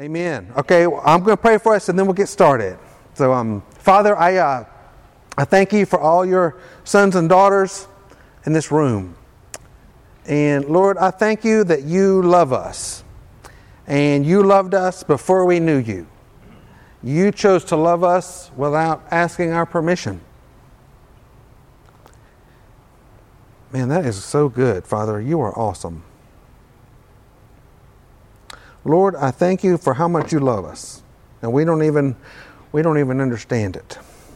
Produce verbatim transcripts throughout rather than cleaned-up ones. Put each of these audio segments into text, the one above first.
Amen. Okay, well, I'm going to pray for us and then we'll get started. So, um, Father, I uh, I thank you for all your sons and daughters in this room. And Lord, I thank you that you love us. And you loved us before we knew you. You chose to love us without asking our permission. Man, that is so good, Father. You are awesome. Lord, I thank you for how much you love us. And we don't even we don't even understand it.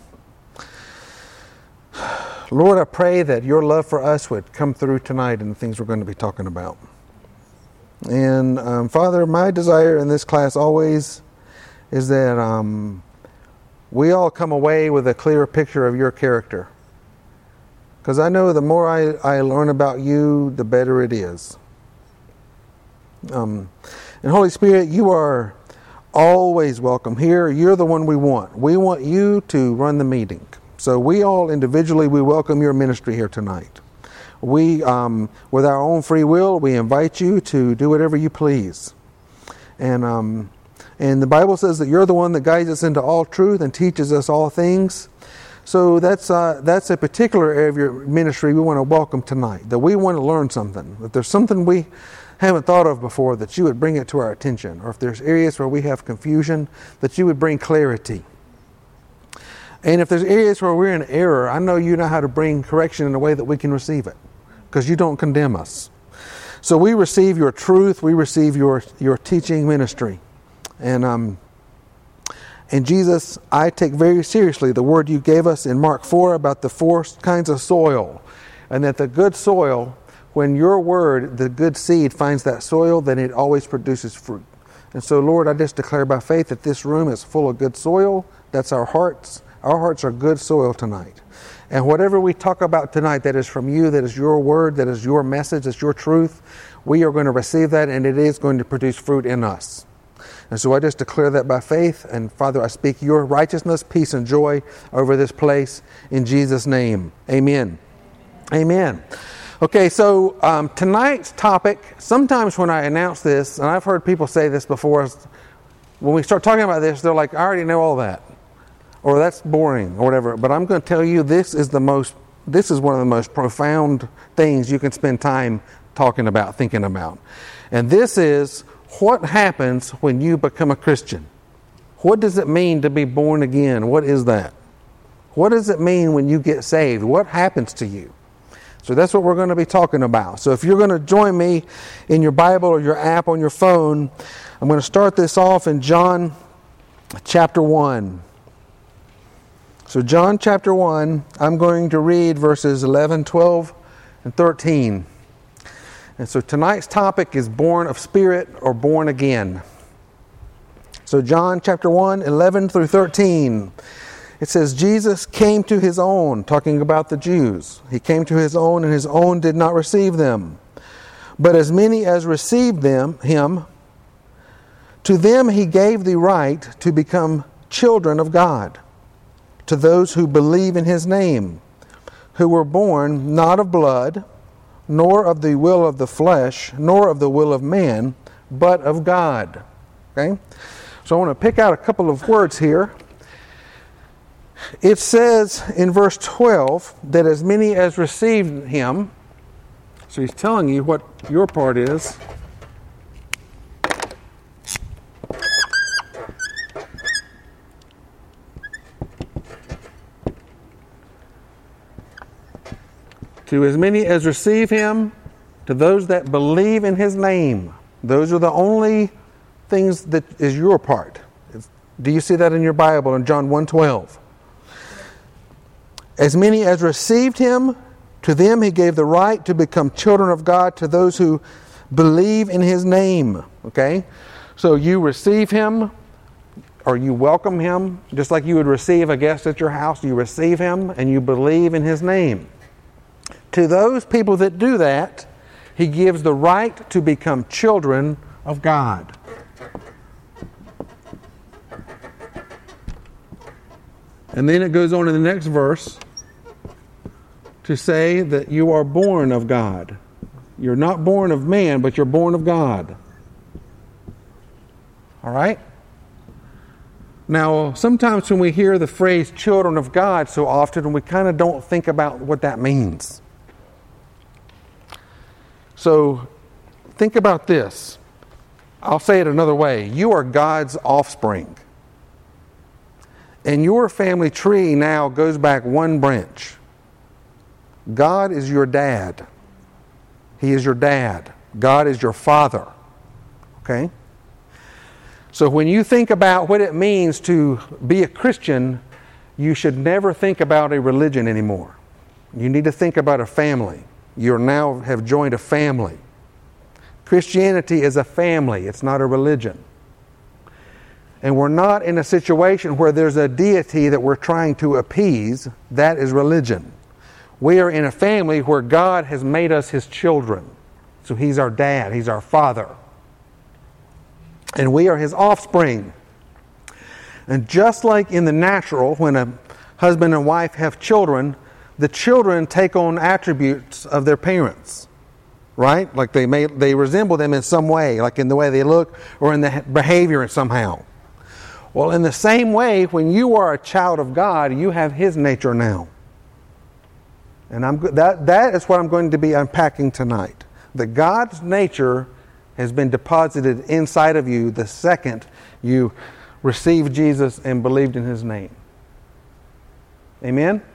Lord, I pray that your love for us would come through tonight in the things we're going to be talking about. And um, Father, my desire in this class always is that um, we all come away with a clearer picture of your character. Because I know the more I, I learn about you, the better it is. Um, and Holy Spirit, you are always welcome here. You're the one we want. We want you to run the meeting. So we all individually, we welcome your ministry here tonight. We, um, with our own free will, we invite you to do whatever you please. And um, and the Bible says that you're the one that guides us into all truth and teaches us all things. So that's uh, that's a particular area of your ministry we want to welcome tonight. That we want to learn something. That there's something we haven't thought of before, that you would bring it to our attention. Or if there's areas where we have confusion, that you would bring clarity. And if there's areas where we're in error, I know you know how to bring correction in a way that we can receive it. Because you don't condemn us. So we receive your truth, we receive your, your teaching ministry. And um, and Jesus, I take very seriously the word you gave us in Mark four about the four kinds of soil. And that the good soil, when your word, the good seed, finds that soil, then it always produces fruit. And so, Lord, I just declare by faith that this room is full of good soil. That's our hearts. Our hearts are good soil tonight. And whatever we talk about tonight that is from you, that is your word, that is your message, that's your truth, we are going to receive that, and it is going to produce fruit in us. And so I just declare that by faith. And Father, I speak your righteousness, peace, and joy over this place in Jesus' name. Amen. Amen. Okay, so um, tonight's topic, sometimes when I announce this, and I've heard people say this before, when we start talking about this, they're like, I already know all that. Or that's boring, or whatever. But I'm going to tell you, this is the most, this is one of the most profound things you can spend time talking about, thinking about. And this is what happens when you become a Christian. What does it mean to be born again? What is that? What does it mean when you get saved? What happens to you? So that's what we're going to be talking about. So if you're going to join me in your Bible or your app on your phone, I'm going to start this off in John chapter one. So John chapter one, I'm going to read verses eleven, twelve, and thirteen. And so tonight's topic is born of spirit or born again. So John chapter one, eleven through thirteen. It says, Jesus came to his own, talking about the Jews. He came to his own, and his own did not receive them. But as many as received them, him, to them he gave the right to become children of God, to those who believe in his name, who were born not of blood, nor of the will of the flesh, nor of the will of man, but of God. Okay? So I want to pick out a couple of words here. It says in verse twelve that as many as received him, so he's telling you what your part is. To as many as receive him, to those that believe in his name. Those are the only things that is your part. Do you see that in your Bible in John one twelve? As many as received him, to them he gave the right to become children of God, to those who believe in his name. Okay? So you receive him, or you welcome him, just like you would receive a guest at your house. You receive him, and you believe in his name. To those people that do that, he gives the right to become children of God. And then it goes on in the next verse to say that you are born of God. You're not born of man, but you're born of God. All right? Now, sometimes when we hear the phrase children of God so often, we kind of don't think about what that means. So, think about this. I'll say it another way. You are God's offspring. And your family tree now goes back one branch. God is your dad. He is your dad. God is your father. Okay? So when you think about what it means to be a Christian, you should never think about a religion anymore. You need to think about a family. You now have joined a family. Christianity is a family. It's not a religion. And we're not in a situation where there's a deity that we're trying to appease. That is religion. We are in a family where God has made us His children. So He's our dad. He's our father. And we are His offspring. And just like in the natural, when a husband and wife have children, the children take on attributes of their parents. Right? Like they may they resemble them in some way, like in the way they look or in the behavior somehow. Well, in the same way, when you are a child of God, you have His nature now. And I'm that that is what I'm going to be unpacking tonight. That God's nature has been deposited inside of you the second you received Jesus and believed in His name. Amen?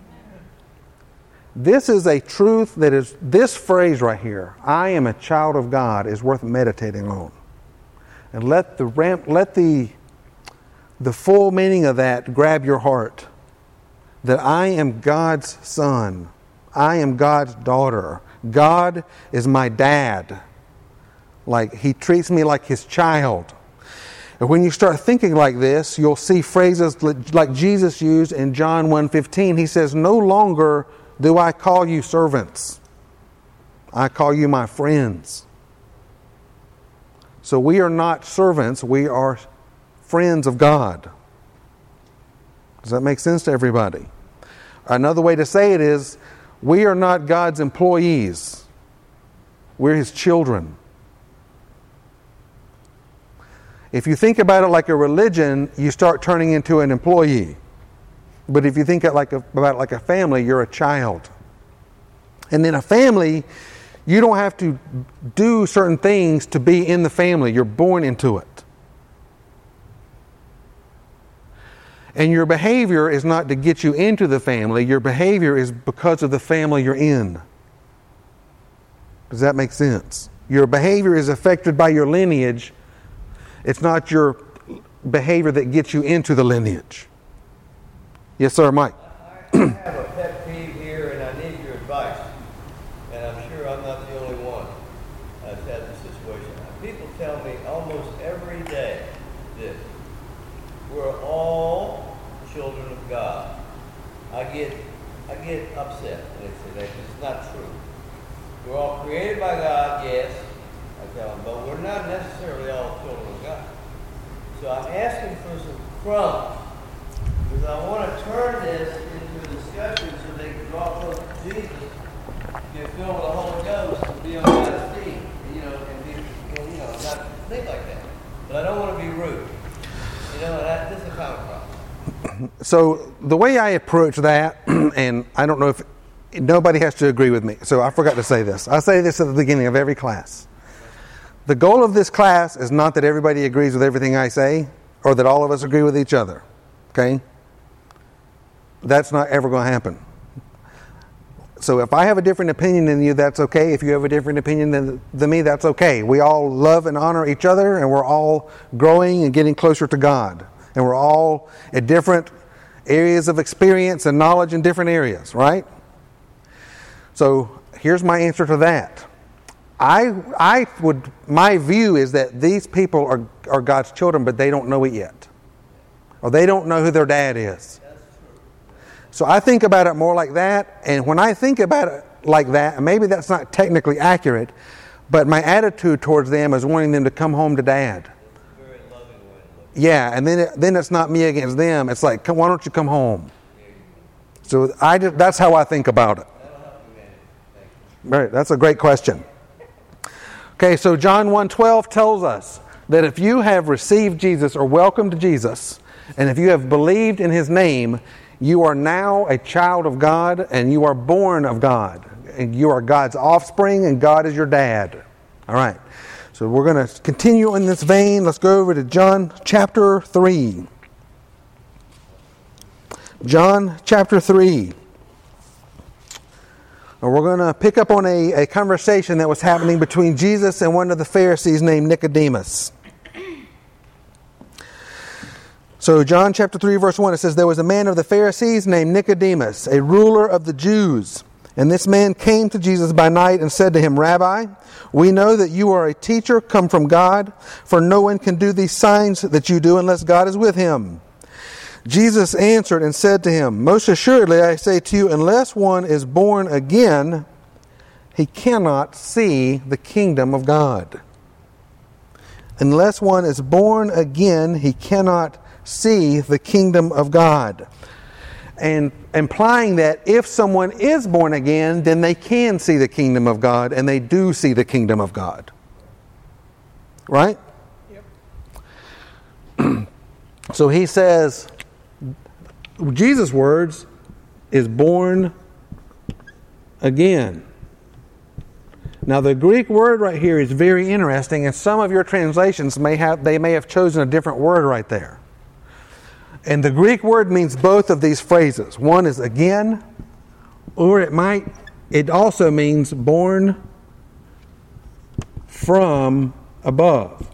This is a truth that is, this phrase right here, I am a child of God, is worth meditating on. And let the ramp, let the, the full meaning of that grab your heart. That I am God's son. I am God's daughter. God is my dad. Like, He treats me like His child. And when you start thinking like this, you'll see phrases like Jesus used in John one fifteen. He says, no longer do I call you servants. I call you my friends. So we are not servants. We are friends of God. Does that make sense to everybody? Another way to say it is, we are not God's employees. We're His children. If you think about it like a religion, you start turning into an employee. But if you think it like a, about it like a family, you're a child. And in a family, you don't have to do certain things to be in the family. You're born into it. And your behavior is not to get you into the family. Your behavior is because of the family you're in. Does that make sense? Your behavior is affected by your lineage. It's not your behavior that gets you into the lineage. Yes, sir, Mike. I have a pet peeve here, and I need your advice. And I'm sure I'm not the only one that's had this situation. People tell me almost every day this: we're all children of God. I get, I get upset when they say that, because it's not true. We're all created by God, yes. I tell them, but we're not necessarily all children of God. So I'm asking for some crumbs, because I want to turn this into a discussion so they can draw close to Jesus, get filled with the Holy Ghost, and be on God's feet, you know, and be, and, you know, not think like that. But I don't want to be rude. You know, that, this is a common problem. So the way I approach that, and I don't know if nobody has to agree with me, so I forgot to say this. I say this at the beginning of every class. The goal of this class is not that everybody agrees with everything I say, or that all of us agree with each other. Okay? That's not ever going to happen. So if I have a different opinion than you, that's okay. If you have a different opinion than, than me, that's okay. We all love and honor each other, and we're all growing and getting closer to God. And we're all at different areas of experience and knowledge in different areas, right? So here's my answer to that. I I would my view is that these people are, are God's children, but they don't know it yet. Or they don't know who their dad is. So I think about it more like that, and when I think about it like that, maybe that's not technically accurate, but my attitude towards them is wanting them to come home to dad. Very loving way. Yeah, and then it, then it's not me against them. It's like, come, why don't you come home? So I just, that's how I think about it. Right, that's a great question. Okay, so John one twelve tells us, that if you have received Jesus or welcomed Jesus, and if you have believed in His name, you are now a child of God and you are born of God. And you are God's offspring and God is your dad. All right. So we're going to continue in this vein. Let's go over to John chapter three. John chapter three. And we're going to pick up on a, a conversation that was happening between Jesus and one of the Pharisees named Nicodemus. So John chapter three verse one, it says, there was a man of the Pharisees named Nicodemus, a ruler of the Jews. And this man came to Jesus by night and said to him, Rabbi, we know that you are a teacher come from God, for no one can do these signs that you do unless God is with him. Jesus answered and said to him, most assuredly I say to you, unless one is born again, he cannot see the kingdom of God. Unless one is born again, he cannot see the kingdom of God. And implying that if someone is born again, then they can see the kingdom of God, and they do see the kingdom of God. Right? Yep. So he says, Jesus' words is born again. Now the Greek word right here is very interesting, and some of your translations may have they may have chosen a different word right there. And the Greek word means both of these phrases. One is again, or it might, it also means born from above.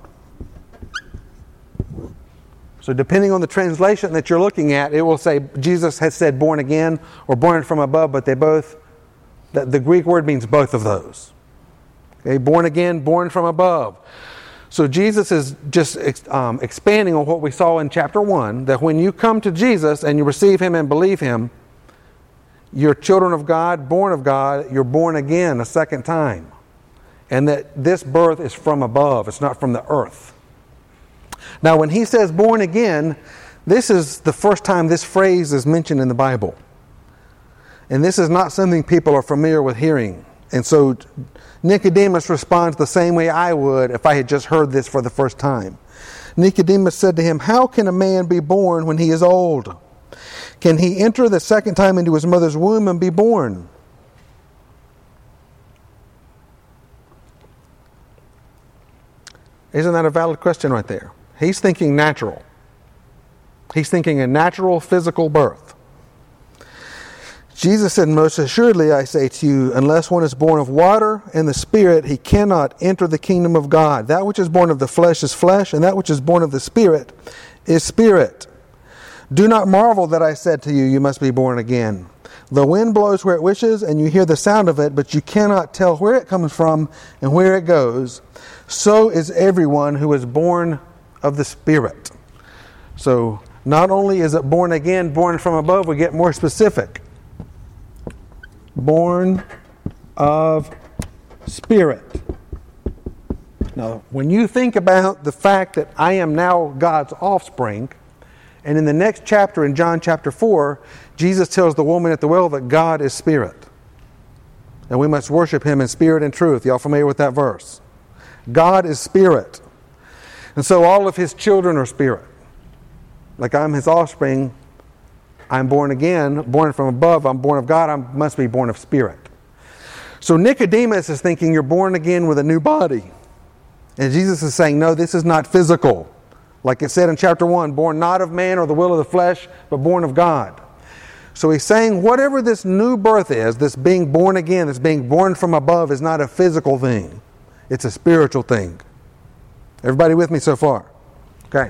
So depending on the translation that you're looking at, it will say Jesus has said born again or born from above, but they both, the, the Greek word means both of those. Okay, born again, born from above. So Jesus is just um, expanding on what we saw in chapter one, that when you come to Jesus and you receive Him and believe Him, you're children of God, born of God, you're born again a second time. And that this birth is from above, it's not from the earth. Now when he says born again, this is the first time this phrase is mentioned in the Bible. And this is not something people are familiar with hearing. And so Nicodemus responds the same way I would if I had just heard this for the first time. Nicodemus said to him, how can a man be born when he is old? Can he enter the second time into his mother's womb and be born? Isn't that a valid question right there? He's thinking natural. He's thinking a natural physical birth. Jesus said, most assuredly I say to you, unless one is born of water and the Spirit, he cannot enter the kingdom of God. That which is born of the flesh is flesh, and that which is born of the Spirit is spirit. Do not marvel that I said to you, you must be born again. The wind blows where it wishes, and you hear the sound of it, but you cannot tell where it comes from and where it goes. So is everyone who is born of the Spirit. So not only is it born again, born from above, we get more specific. Born of Spirit. Now, when you think about the fact that I am now God's offspring, and in the next chapter, in John chapter four, Jesus tells the woman at the well that God is Spirit. And we must worship Him in spirit and truth. Y'all familiar with that verse? God is Spirit. And so all of His children are Spirit. Like I'm His offspring, I'm born again, born from above, I'm born of God, I must be born of Spirit. So Nicodemus is thinking you're born again with a new body. And Jesus is saying, no, this is not physical. Like it said in chapter one, born not of man or the will of the flesh, but born of God. So he's saying whatever this new birth is, this being born again, this being born from above, is not a physical thing. It's a spiritual thing. Everybody with me so far? Okay.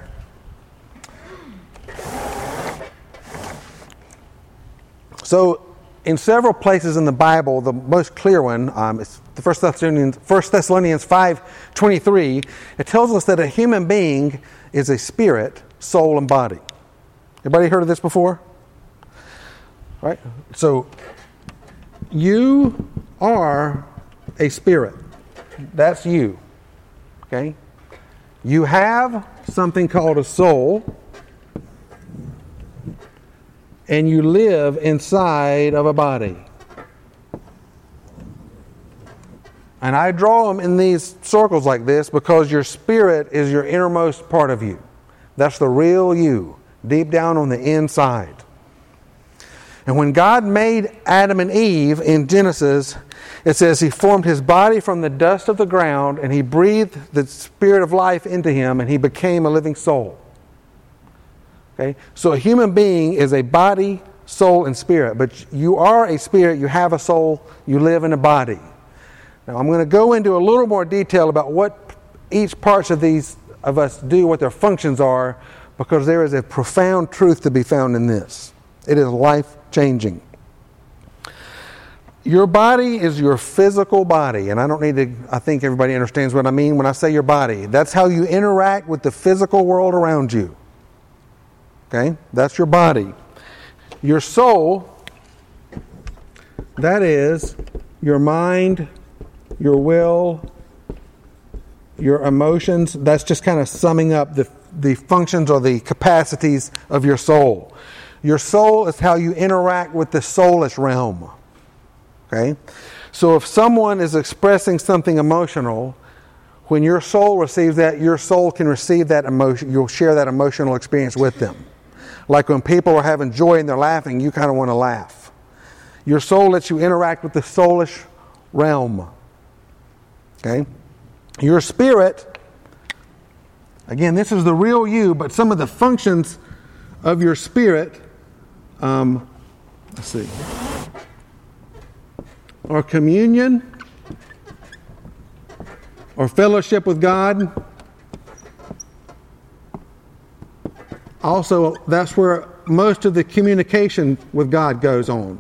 So, in several places in the Bible, the most clear one um, is the First Thessalonians, First Thessalonians five twenty-three. It tells us that a human being is a spirit, soul, and body. Everybody heard of this before? Right? So, you are a spirit. That's you. Okay? You have something called a soul, and you live inside of a body. And I draw them in these circles like this because your spirit is your innermost part of you. That's the real you, deep down on the inside. And when God made Adam and Eve in Genesis, it says He formed his body from the dust of the ground and He breathed the spirit of life into him and he became a living soul. Okay? So a human being is a body, soul, and spirit. But you are a spirit, you have a soul, you live in a body. Now I'm going to go into a little more detail about what each parts of these of us do, what their functions are, because there is a profound truth to be found in this. It is life-changing. Your body is your physical body, and I don't need to, I think everybody understands what I mean when I say your body. That's how you interact with the physical world around you. Okay? That's your body. Your soul, that is your mind, your will, your emotions. That's just kind of summing up the, the functions or the capacities of your soul. Your soul is how you interact with the soulless realm. Okay? So if someone is expressing something emotional, when your soul receives that, your soul can receive that emotion. You'll share that emotional experience with them. Like when people are having joy and they're laughing, you kind of want to laugh. Your soul lets you interact with the soulish realm. Okay? Your spirit, again, this is the real you, but some of the functions of your spirit, um, let's see, are communion, or fellowship with God. Also, that's where most of the communication with God goes on.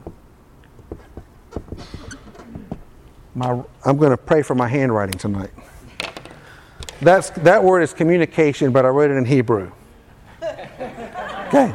My, I'm going to pray for my handwriting tonight. That's, that word is communication, but I wrote it in Hebrew. Okay.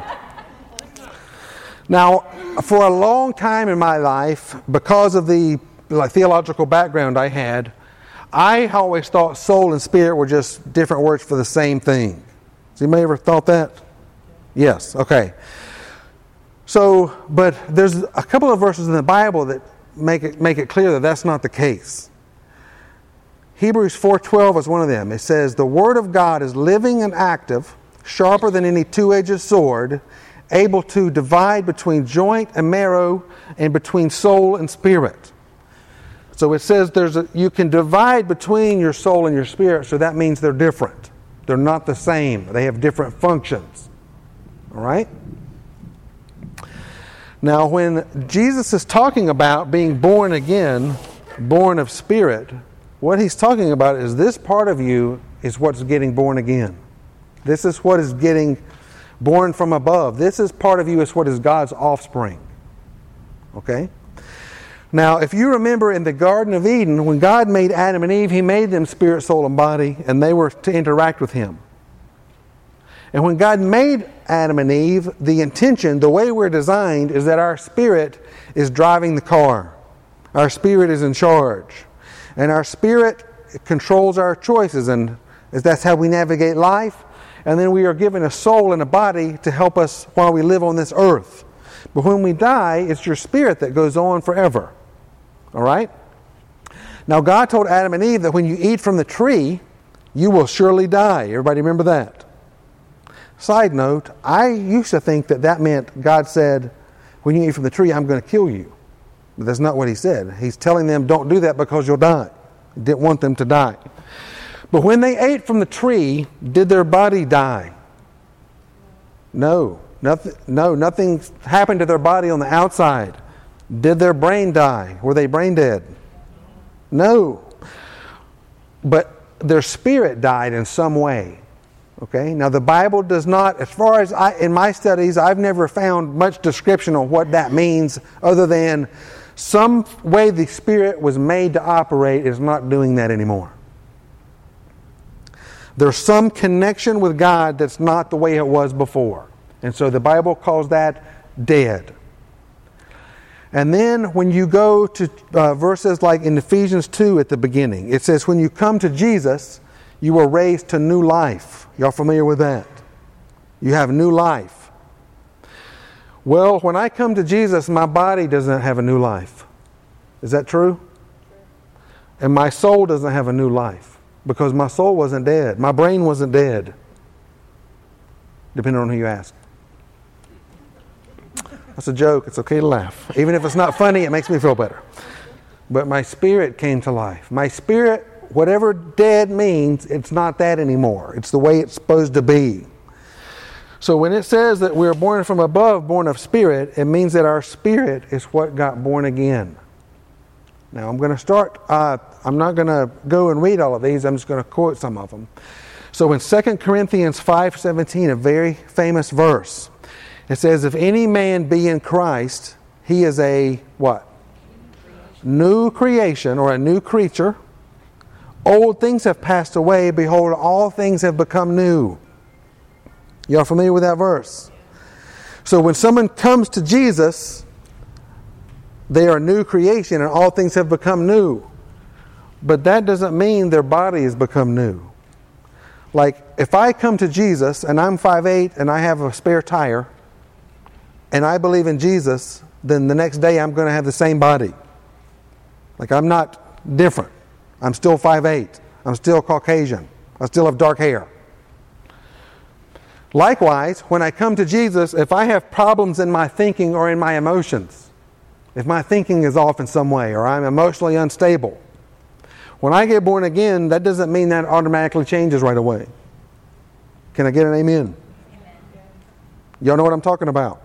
Now, for a long time in my life, because of the like, theological background I had, I always thought soul and spirit were just different words for the same thing. Has anybody ever thought that? Yes, okay. So, but there's a couple of verses in the Bible that make it make it clear that that's not the case. Hebrews four twelve is one of them. It says, "The Word of God is living and active, sharper than any two-edged sword, able to divide between joint and marrow and between soul and spirit." So it says there's a, you can divide between your soul and your spirit, so that means they're different. They're not the same. They have different functions. All right? Now, when Jesus is talking about being born again, born of spirit, what he's talking about is this part of you is what's getting born again. This is what is getting born from above. This is part of you is what is God's offspring. Okay? Now, if you remember in the Garden of Eden, when God made Adam and Eve, He made them spirit, soul, and body, and they were to interact with Him. And when God made Adam and Eve, the intention, the way we're designed, is that our spirit is driving the car. Our spirit is in charge. And our spirit controls our choices, and that's how we navigate life. And then we are given a soul and a body to help us while we live on this earth. But when we die, it's your spirit that goes on forever. All right? Now, God told Adam and Eve that when you eat from the tree, you will surely die. Everybody remember that? Side note, I used to think that that meant God said, when you eat from the tree, I'm going to kill you. But that's not what He said. He's telling them, don't do that because you'll die. He didn't want them to die. But when they ate from the tree, did their body die? No. Nothing, no, nothing happened to their body on the outside. Did their brain die? Were they brain dead? No. But their spirit died in some way. Okay? Now the Bible does not, as far as I, in my studies, I've never found much description on what that means other than some way the spirit was made to operate is not doing that anymore. There's some connection with God that's not the way it was before. And so the Bible calls that dead. And then when you go to uh, verses like in Ephesians two at the beginning, it says when you come to Jesus, you are raised to new life. Y'all familiar with that? You have new life. Well, when I come to Jesus, my body doesn't have a new life. Is that true? And my soul doesn't have a new life because my soul wasn't dead. My brain wasn't dead, depending on who you ask. That's a joke. It's okay to laugh. Even if it's not funny, it makes me feel better. But my spirit came to life. My spirit, whatever dead means, it's not that anymore. It's the way it's supposed to be. So when it says that we're born from above, born of spirit, it means that our spirit is what got born again. Now I'm going to start, uh, I'm not going to go and read all of these, I'm just going to quote some of them. So in Second Corinthians five seventeen, a very famous verse, it says, if any man be in Christ, he is a what? New creation or a new creature. Old things have passed away, behold, all things have become new. Y'all familiar with that verse? So when someone comes to Jesus, they are a new creation and all things have become new. But that doesn't mean their body has become new. Like if I come to Jesus and I'm five eight and I have a spare tire and I believe in Jesus, then the next day I'm going to have the same body. Like I'm not different. I'm still five eight. I'm still Caucasian. I still have dark hair. Likewise, when I come to Jesus, if I have problems in my thinking or in my emotions, if my thinking is off in some way or I'm emotionally unstable, when I get born again, that doesn't mean that automatically changes right away. Can I get an amen? Amen. Y'all know what I'm talking about?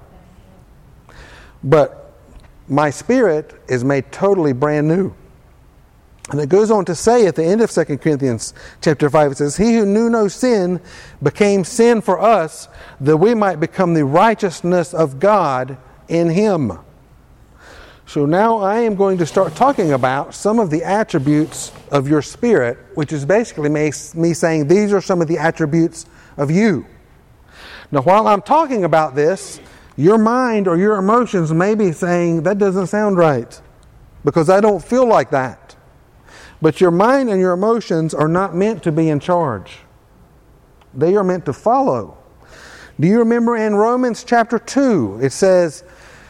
But my spirit is made totally brand new. And it goes on to say at the end of Second Corinthians chapter five, it says, he who knew no sin became sin for us, that we might become the righteousness of God in him. So now I am going to start talking about some of the attributes of your spirit, which is basically me, me saying these are some of the attributes of you. Now while I'm talking about this, your mind or your emotions may be saying, that doesn't sound right, because I don't feel like that. But your mind and your emotions are not meant to be in charge. They are meant to follow. Do you remember in Romans chapter two, it says,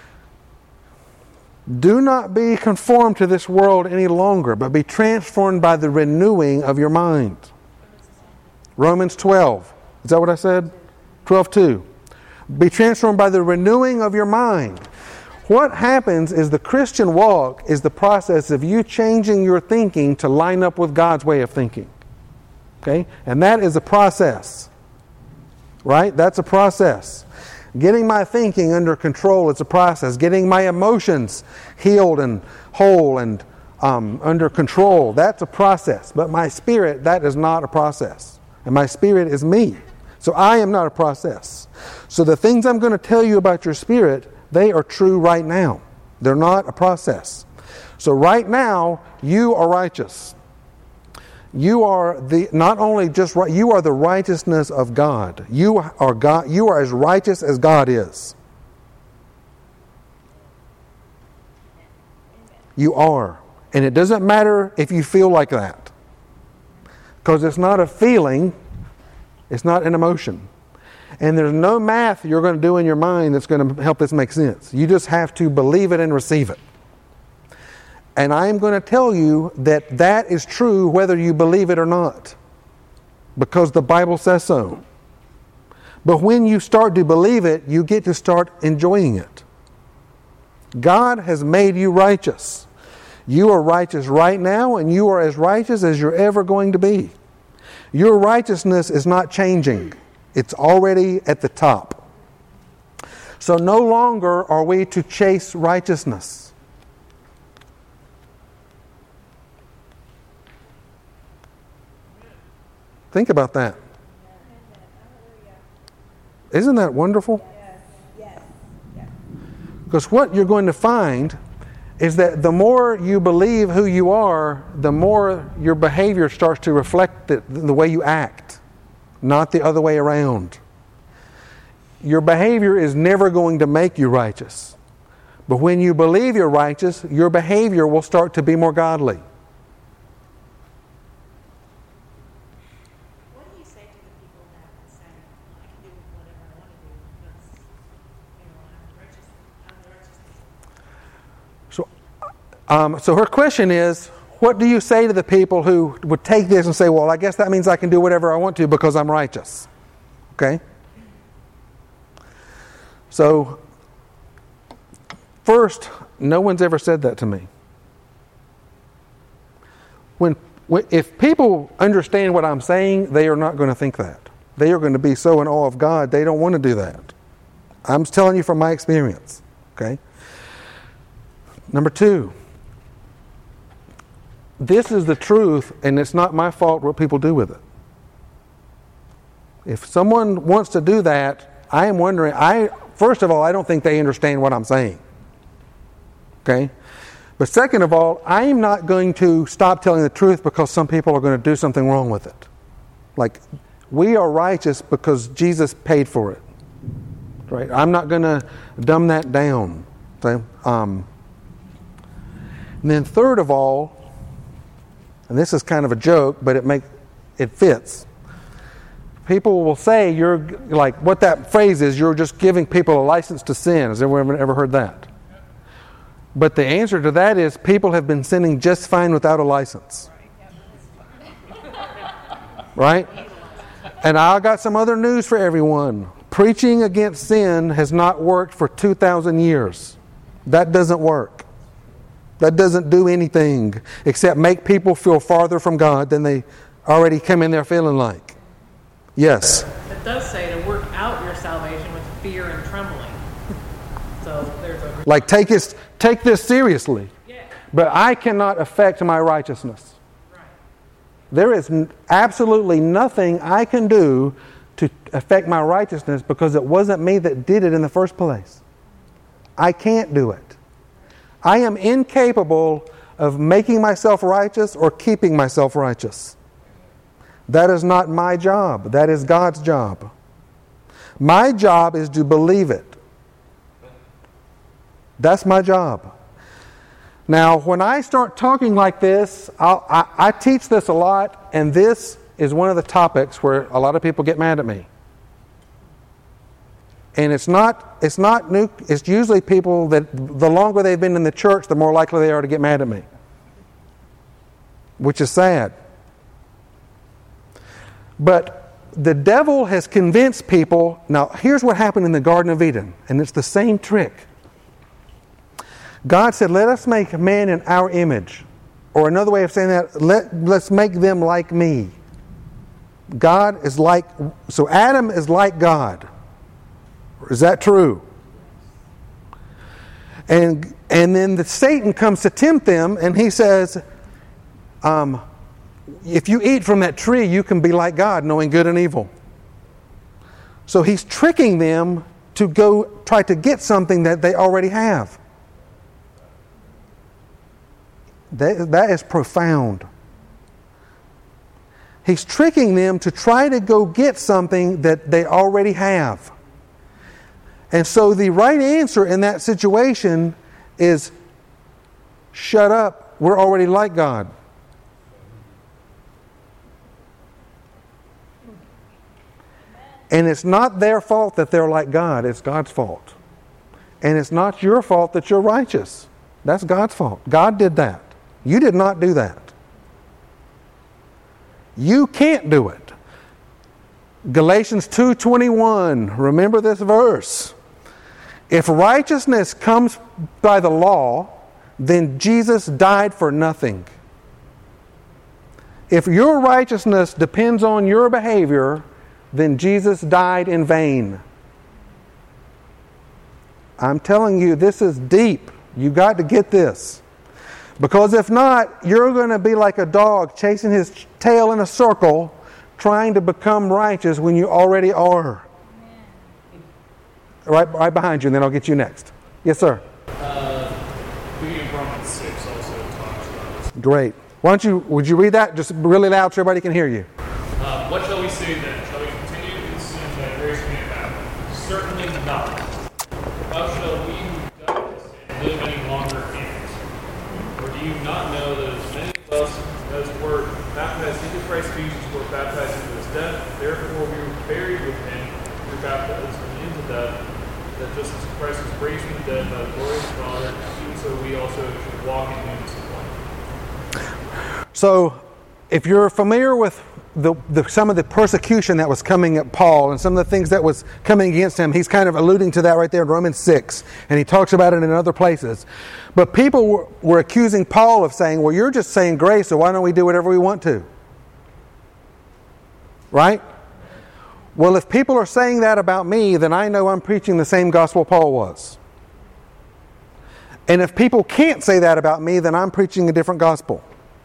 do not be conformed to this world any longer, but be transformed by the renewing of your mind. Romans twelve. Is that what I said? twelve two. Be transformed by the renewing of your mind. What happens is the Christian walk is the process of you changing your thinking to line up with God's way of thinking. Okay? And that is a process. Right? That's a process. Getting my thinking under control is a process. Getting my emotions healed and whole and um, under control, that's a process. But my spirit, that is not a process. And my spirit is me. So I am not a process. So the things I'm going to tell you about your spirit, they are true right now. They're not a process. So right now, you are righteous. You are the not only just right, you are the righteousness of God. You are God. You are as righteous as God is. You are. And it doesn't matter if you feel like that. Because it's not a feeling, it's not an emotion. And there's no math you're going to do in your mind that's going to help this make sense. You just have to believe it and receive it. And I am going to tell you that that is true whether you believe it or not. Because the Bible says so. But when you start to believe it, you get to start enjoying it. God has made you righteous. You are righteous right now, and you are as righteous as you're ever going to be. Your righteousness is not changing. It's already at the top. So no longer are we to chase righteousness. Think about that. Isn't that wonderful? Because what you're going to find is that the more you believe who you are, the more your behavior starts to reflect the, the way you act. Not the other way around. Your behavior is never going to make you righteous. But when you believe you're righteous, your behavior will start to be more godly. What do you say to the people that say, I can do whatever I want to do because, you know, I'm righteous, I'm the righteousness? So, um, so her question is, what do you say to the people who would take this and say, well, I guess that means I can do whatever I want to because I'm righteous? Okay? So, first, no one's ever said that to me. When, when if people understand what I'm saying, they are not going to think that. They are going to be so in awe of God, they don't want to do that. I'm just telling you from my experience. Okay? Number two, this is the truth, and it's not my fault what people do with it. If someone wants to do that, I am wondering, I first of all, I don't think they understand what I'm saying. Okay? But second of all, I am not going to stop telling the truth because some people are going to do something wrong with it. Like, we are righteous because Jesus paid for it. Right? I'm not going to dumb that down. Okay? Um, and then third of all, and this is kind of a joke, but it make it fits. People will say, you're like, what that phrase is, you're just giving people a license to sin. Has anyone ever heard that? But the answer to that is, people have been sinning just fine without a license. Right? And I got some other news for everyone. Preaching against sin has not worked for two thousand years. That doesn't work. That doesn't do anything except make people feel farther from God than they already come in there feeling like. Yes? It does say to work out your salvation with fear and trembling. So there's a... Like, take this, take this seriously. Yeah. But I cannot affect my righteousness. Right. There is n- absolutely nothing I can do to affect my righteousness because it wasn't me that did it in the first place. I can't do it. I am incapable of making myself righteous or keeping myself righteous. That is not my job. That is God's job. My job is to believe it. That's my job. Now, when I start talking like this, I'll, I, I teach this a lot, and this is one of the topics where a lot of people get mad at me. And it's not, it's not new, it's usually people that the longer they've been in the church, the more likely they are to get mad at me. Which is sad. But the devil has convinced people. Now, here's what happened in the Garden of Eden, and it's the same trick. God said, let us make man in our image. Or another way of saying that, let, let's make them like me. God is like, so Adam is like God. Is that true? And and then the Satan comes to tempt them, and he says, um, if you eat from that tree, you can be like God, knowing good and evil. So he's tricking them to go try to get something that they already have. That, that is profound. He's tricking them to try to go get something that they already have. And so the right answer in that situation is, shut up, we're already like God. And it's not their fault that they're like God, it's God's fault. And it's not your fault that you're righteous. That's God's fault. God did that. You did not do that. You can't do it. Galatians two twenty-one, remember this verse. If righteousness comes by the law, then Jesus died for nothing. If your righteousness depends on your behavior, then Jesus died in vain. I'm telling you, this is deep. You got to get this. Because if not, you're going to be like a dog chasing his tail in a circle, trying to become righteous when you already are. Right, right behind you, and then I'll get you next. Yes, sir. Uh, beginning of Romans six also talks about this. Great. Why don't you, would you read that just really loud so everybody can hear you? Uh, what shall we say then? Shall we continue in sin that grace may abound? Certainly not. How shall we who died to sin live any longer in it? Or do you not know that as many of us as were baptized into Christ Jesus were baptized into his death, therefore we were buried with him through baptism into death, that just as Christ was raised from the dead by the glory of the Father, even so we also should walk in newness of life. So, if you're familiar with the, the, some of the persecution that was coming at Paul and some of the things that was coming against him, he's kind of alluding to that right there in Romans six. And he talks about it in other places. But people were, were accusing Paul of saying, well, you're just saying grace, so why don't we do whatever we want to? Right? Well, if people are saying that about me, then I know I'm preaching the same gospel Paul was. And if people can't say that about me, then I'm preaching a different gospel.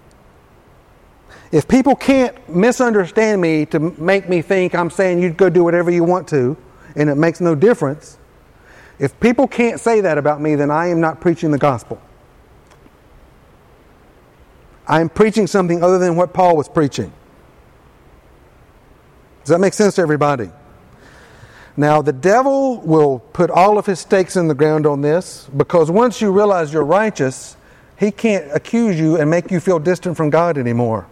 If people can't misunderstand me to make me think I'm saying you go do whatever you want to, and it makes no difference, if people can't say that about me, then I am not preaching the gospel. I am preaching something other than what Paul was preaching. Does that make sense to everybody? Now, the devil will put all of his stakes in the ground on this, because once you realize you're righteous, he can't accuse you and make you feel distant from God anymore.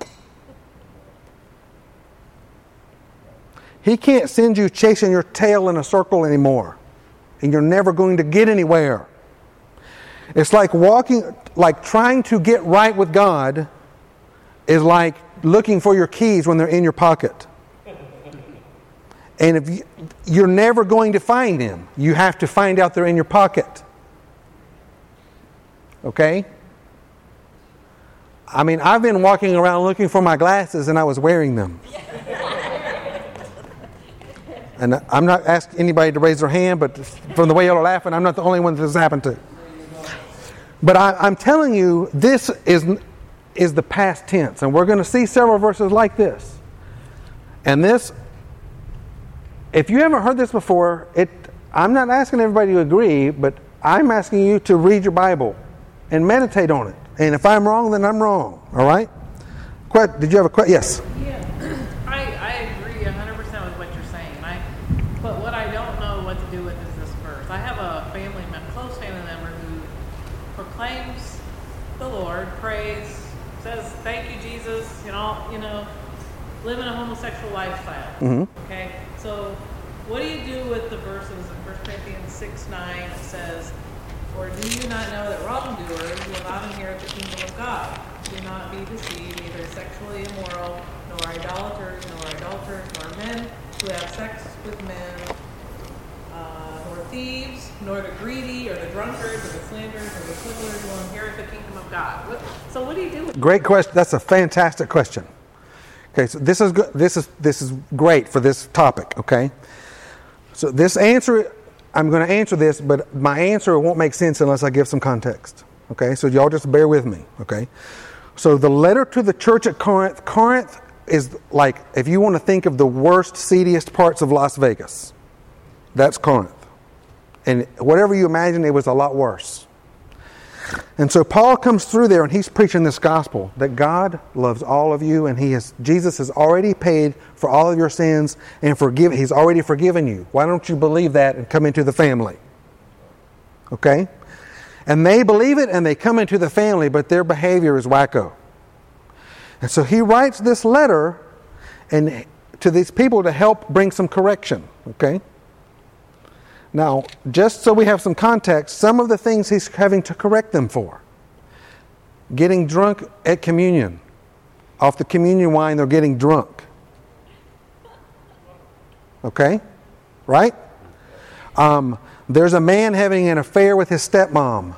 He can't send you chasing your tail in a circle anymore. And you're never going to get anywhere. It's like walking, like trying to get right with God is like looking for your keys when they're in your pocket. And if you, you're never going to find them. You have to find out they're in your pocket. Okay? I mean, I've been walking around looking for my glasses and I was wearing them. And I'm not asking anybody to raise their hand, but from the way y'all are laughing, I'm not the only one that this has happened to. But I, I'm telling you, this is, is the past tense. And we're going to see several verses like this. And this, if you haven't heard this before, it, I'm not asking everybody to agree, but I'm asking you to read your Bible and meditate on it. And if I'm wrong, then I'm wrong. All right? Que- Did you have a question? Yes. Yeah, I, I agree one hundred percent with what you're saying. I, but what I don't know what to do with is this verse. I have a family, a close family member who proclaims the Lord, prays, says, thank you, Jesus, you know, you know, living a homosexual lifestyle. Mm-hmm. Okay? So what do you do with the verses in First Corinthians six nine? It says, or do you not know that wrongdoers will not inherit the kingdom of God? Do not be deceived, neither sexually immoral, nor idolaters, nor idolaters, nor men who have sex with men, uh, nor thieves, nor the greedy, or the drunkards, or the slanderers, or the swindlers will inherit the kingdom of God. What, so what do you do with Great question. That's a fantastic question. Okay, so this is good. This is this is great for this topic. Okay, so this answer, I'm going to answer this, but my answer won't make sense unless I give some context. Okay, so y'all just bear with me. Okay, so the letter to the church at Corinth. Corinth is like, if you want to think of the worst, seediest parts of Las Vegas, that's Corinth, and whatever you imagine, it was a lot worse. And so Paul comes through there and he's preaching this gospel that God loves all of you, and he has Jesus has already paid for all of your sins and forgive he's already forgiven you. Why don't you believe that and come into the family? Okay? And they believe it and they come into the family, but their behavior is wacko. And so he writes this letter and to these people to help bring some correction. Okay? Now, just so we have some context, some of the things he's having to correct them for. Getting drunk at communion. Off the communion wine, they're getting drunk. Okay? Right? Um, there's a man having an affair with his stepmom.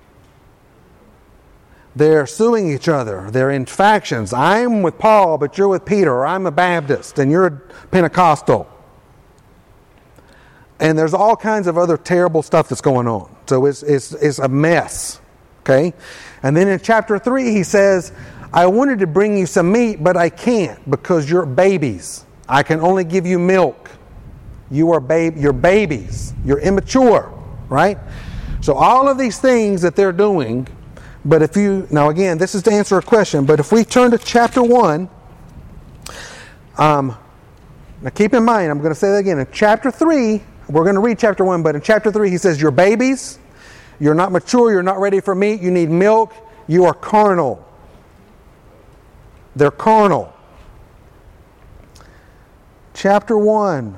They're suing each other. They're in factions. I'm with Paul, but you're with Peter. Or I'm a Baptist, and you're a Pentecostal. And there's all kinds of other terrible stuff that's going on. So it's, it's, it's a mess. Okay? And then in chapter three, he says, I wanted to bring you some meat, but I can't because you're babies. I can only give you milk. You are babe, you're babies. You're immature. Right? So all of these things that they're doing, but if you, now again, this is to answer a question, but if we turn to chapter one, um, now keep in mind, I'm going to say that again, in chapter three, we're going to read chapter one, but in chapter three he says, you're babies, you're not mature, you're not ready for meat, you need milk, you are carnal. They're carnal. Chapter one.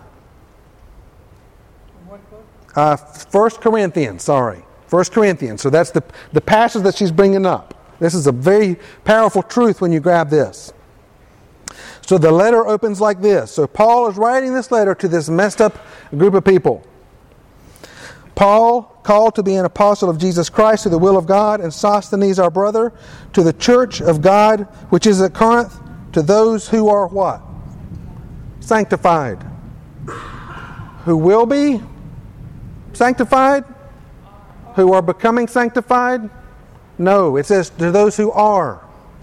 Uh, First Corinthians, sorry. First Corinthians. So that's the, the passage that she's bringing up. This is a very powerful truth when you grab this. So the letter opens like this. So Paul is writing this letter to this messed up group of people. Paul, called to be an apostle of Jesus Christ to the will of God, and Sosthenes our brother, to the church of God which is at Corinth, to those who are what? Sanctified. Who will be sanctified? Who are becoming sanctified? No, it says to those who are.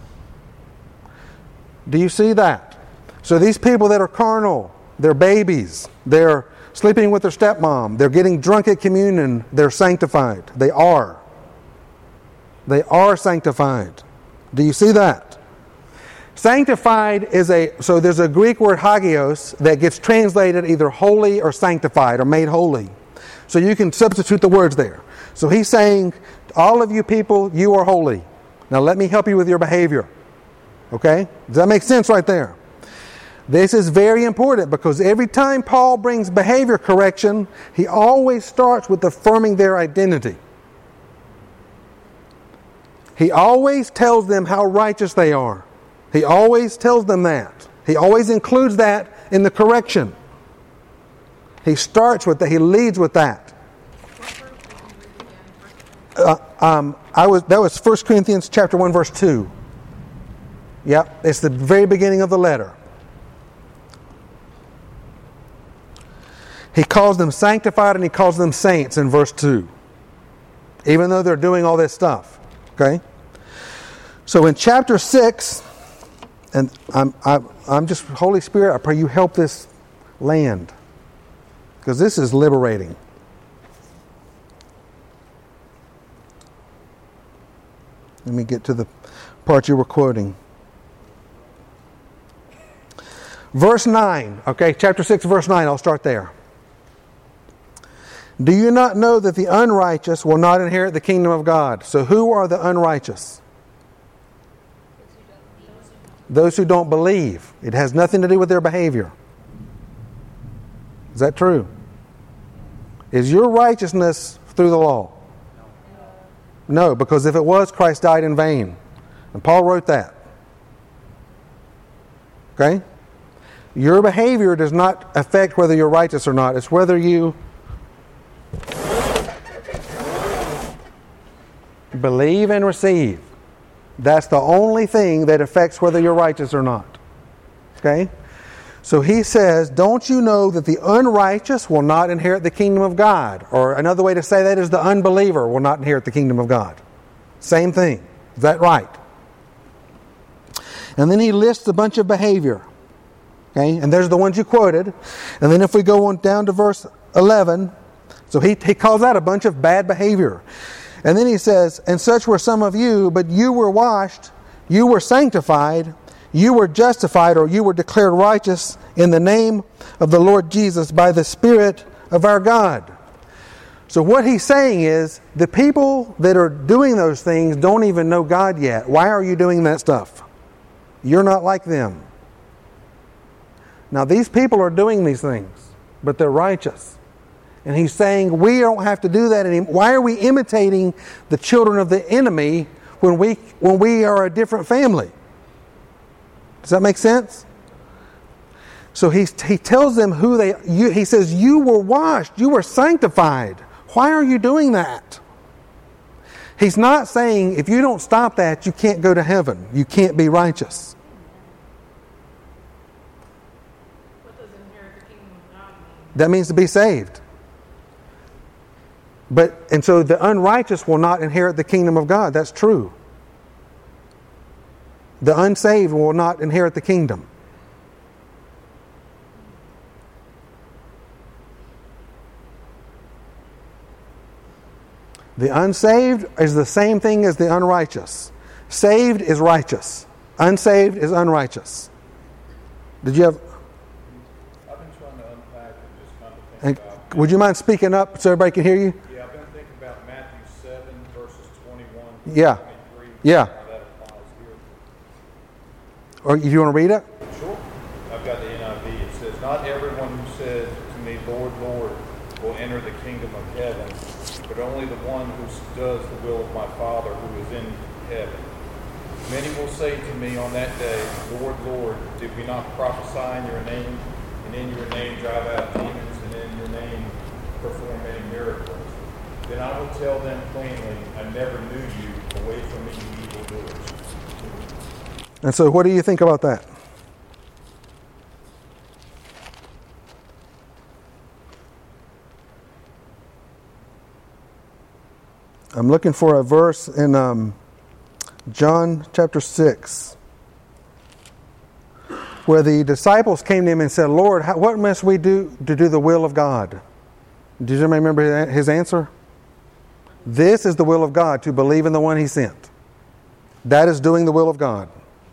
Do you see that? So these people that are carnal, they're babies, they're sleeping with their stepmom, they're getting drunk at communion, they're sanctified. They are. They are sanctified. Do you see that? Sanctified is a, so there's a Greek word hagios that gets translated either holy or sanctified or made holy. So you can substitute the words there. So he's saying, all of you people, you are holy. Now let me help you with your behavior. Okay? Does that make sense right there? This is very important because every time Paul brings behavior correction, he always starts with affirming their identity. He always tells them how righteous they are. He always tells them that. He always includes that in the correction. He starts with that. He leads with that. Uh, um, I was that was First Corinthians chapter one, verse two. Yep, it's the very beginning of the letter. He calls them sanctified and he calls them saints in verse two. Even though they're doing all this stuff. Okay? So in chapter six, and I'm, I'm, I'm just, Holy Spirit, I pray you help this land. Because this is liberating. Let me get to the part you were quoting. Verse nine. Okay, chapter six, verse nine. I'll start there. Do you not know that the unrighteous will not inherit the kingdom of God? So who are the unrighteous? Those who don't believe. It has nothing to do with their behavior. Is that true? Is your righteousness through the law? No, because if it was, Christ died in vain. And Paul wrote that. Okay? Your behavior does not affect whether you're righteous or not. It's whether you believe and receive. That's the only thing that affects whether you're righteous or not. Okay? So he says, don't you know that the unrighteous will not inherit the kingdom of God? Or another way to say that is the unbeliever will not inherit the kingdom of God. Same thing. Is that right? And then he lists a bunch of behavior. Okay? And there's the ones you quoted. And then if we go on down to verse eleven, so he, he calls out a bunch of bad behavior. And then he says, and such were some of you, but you were washed, you were sanctified, you were justified, or you were declared righteous in the name of the Lord Jesus by the Spirit of our God. So what he's saying is, the people that are doing those things don't even know God yet. Why are you doing that stuff? You're not like them. Now these people are doing these things, but they're righteous. And he's saying, we don't have to do that anymore. Why are we imitating the children of the enemy when we when we are a different family? Does that make sense? So he, he tells them who they... You, he says, you were washed. You were sanctified. Why are you doing that? He's not saying, if you don't stop that, you can't go to heaven. You can't be righteous. What does inherit the kingdom of God mean? That means to be saved. But and so the unrighteous will not inherit the kingdom of God. That's true. The unsaved will not inherit the kingdom. The unsaved is the same thing as the unrighteous. Saved is righteous. Unsaved is unrighteous. Did you have... I've been trying to unpack and just kind of think about... Would you mind speaking up so everybody can hear you? Yeah, I've been thinking about Matthew seven, verses twenty-one Yeah. to twenty-three. Yeah. How that applies here. Or if you want to read it? Sure. I've got the N I V. It says, not everyone who says to me, Lord, Lord, will enter the kingdom of heaven, but only the one who does the will of my Father who is in heaven. Many will say to me on that day, Lord, Lord, did we not prophesy in your name, and in your name drive out demons, and in your name perform many miracles? Then I will tell them plainly, I never knew you. Away from me, you evildoers. And so what do you think about that? I'm looking for a verse in um, John chapter six, where the disciples came to him and said, Lord, how, what must we do to do the will of God? Do you remember his answer? This is the will of God, to believe in the one he sent. That is doing the will of God.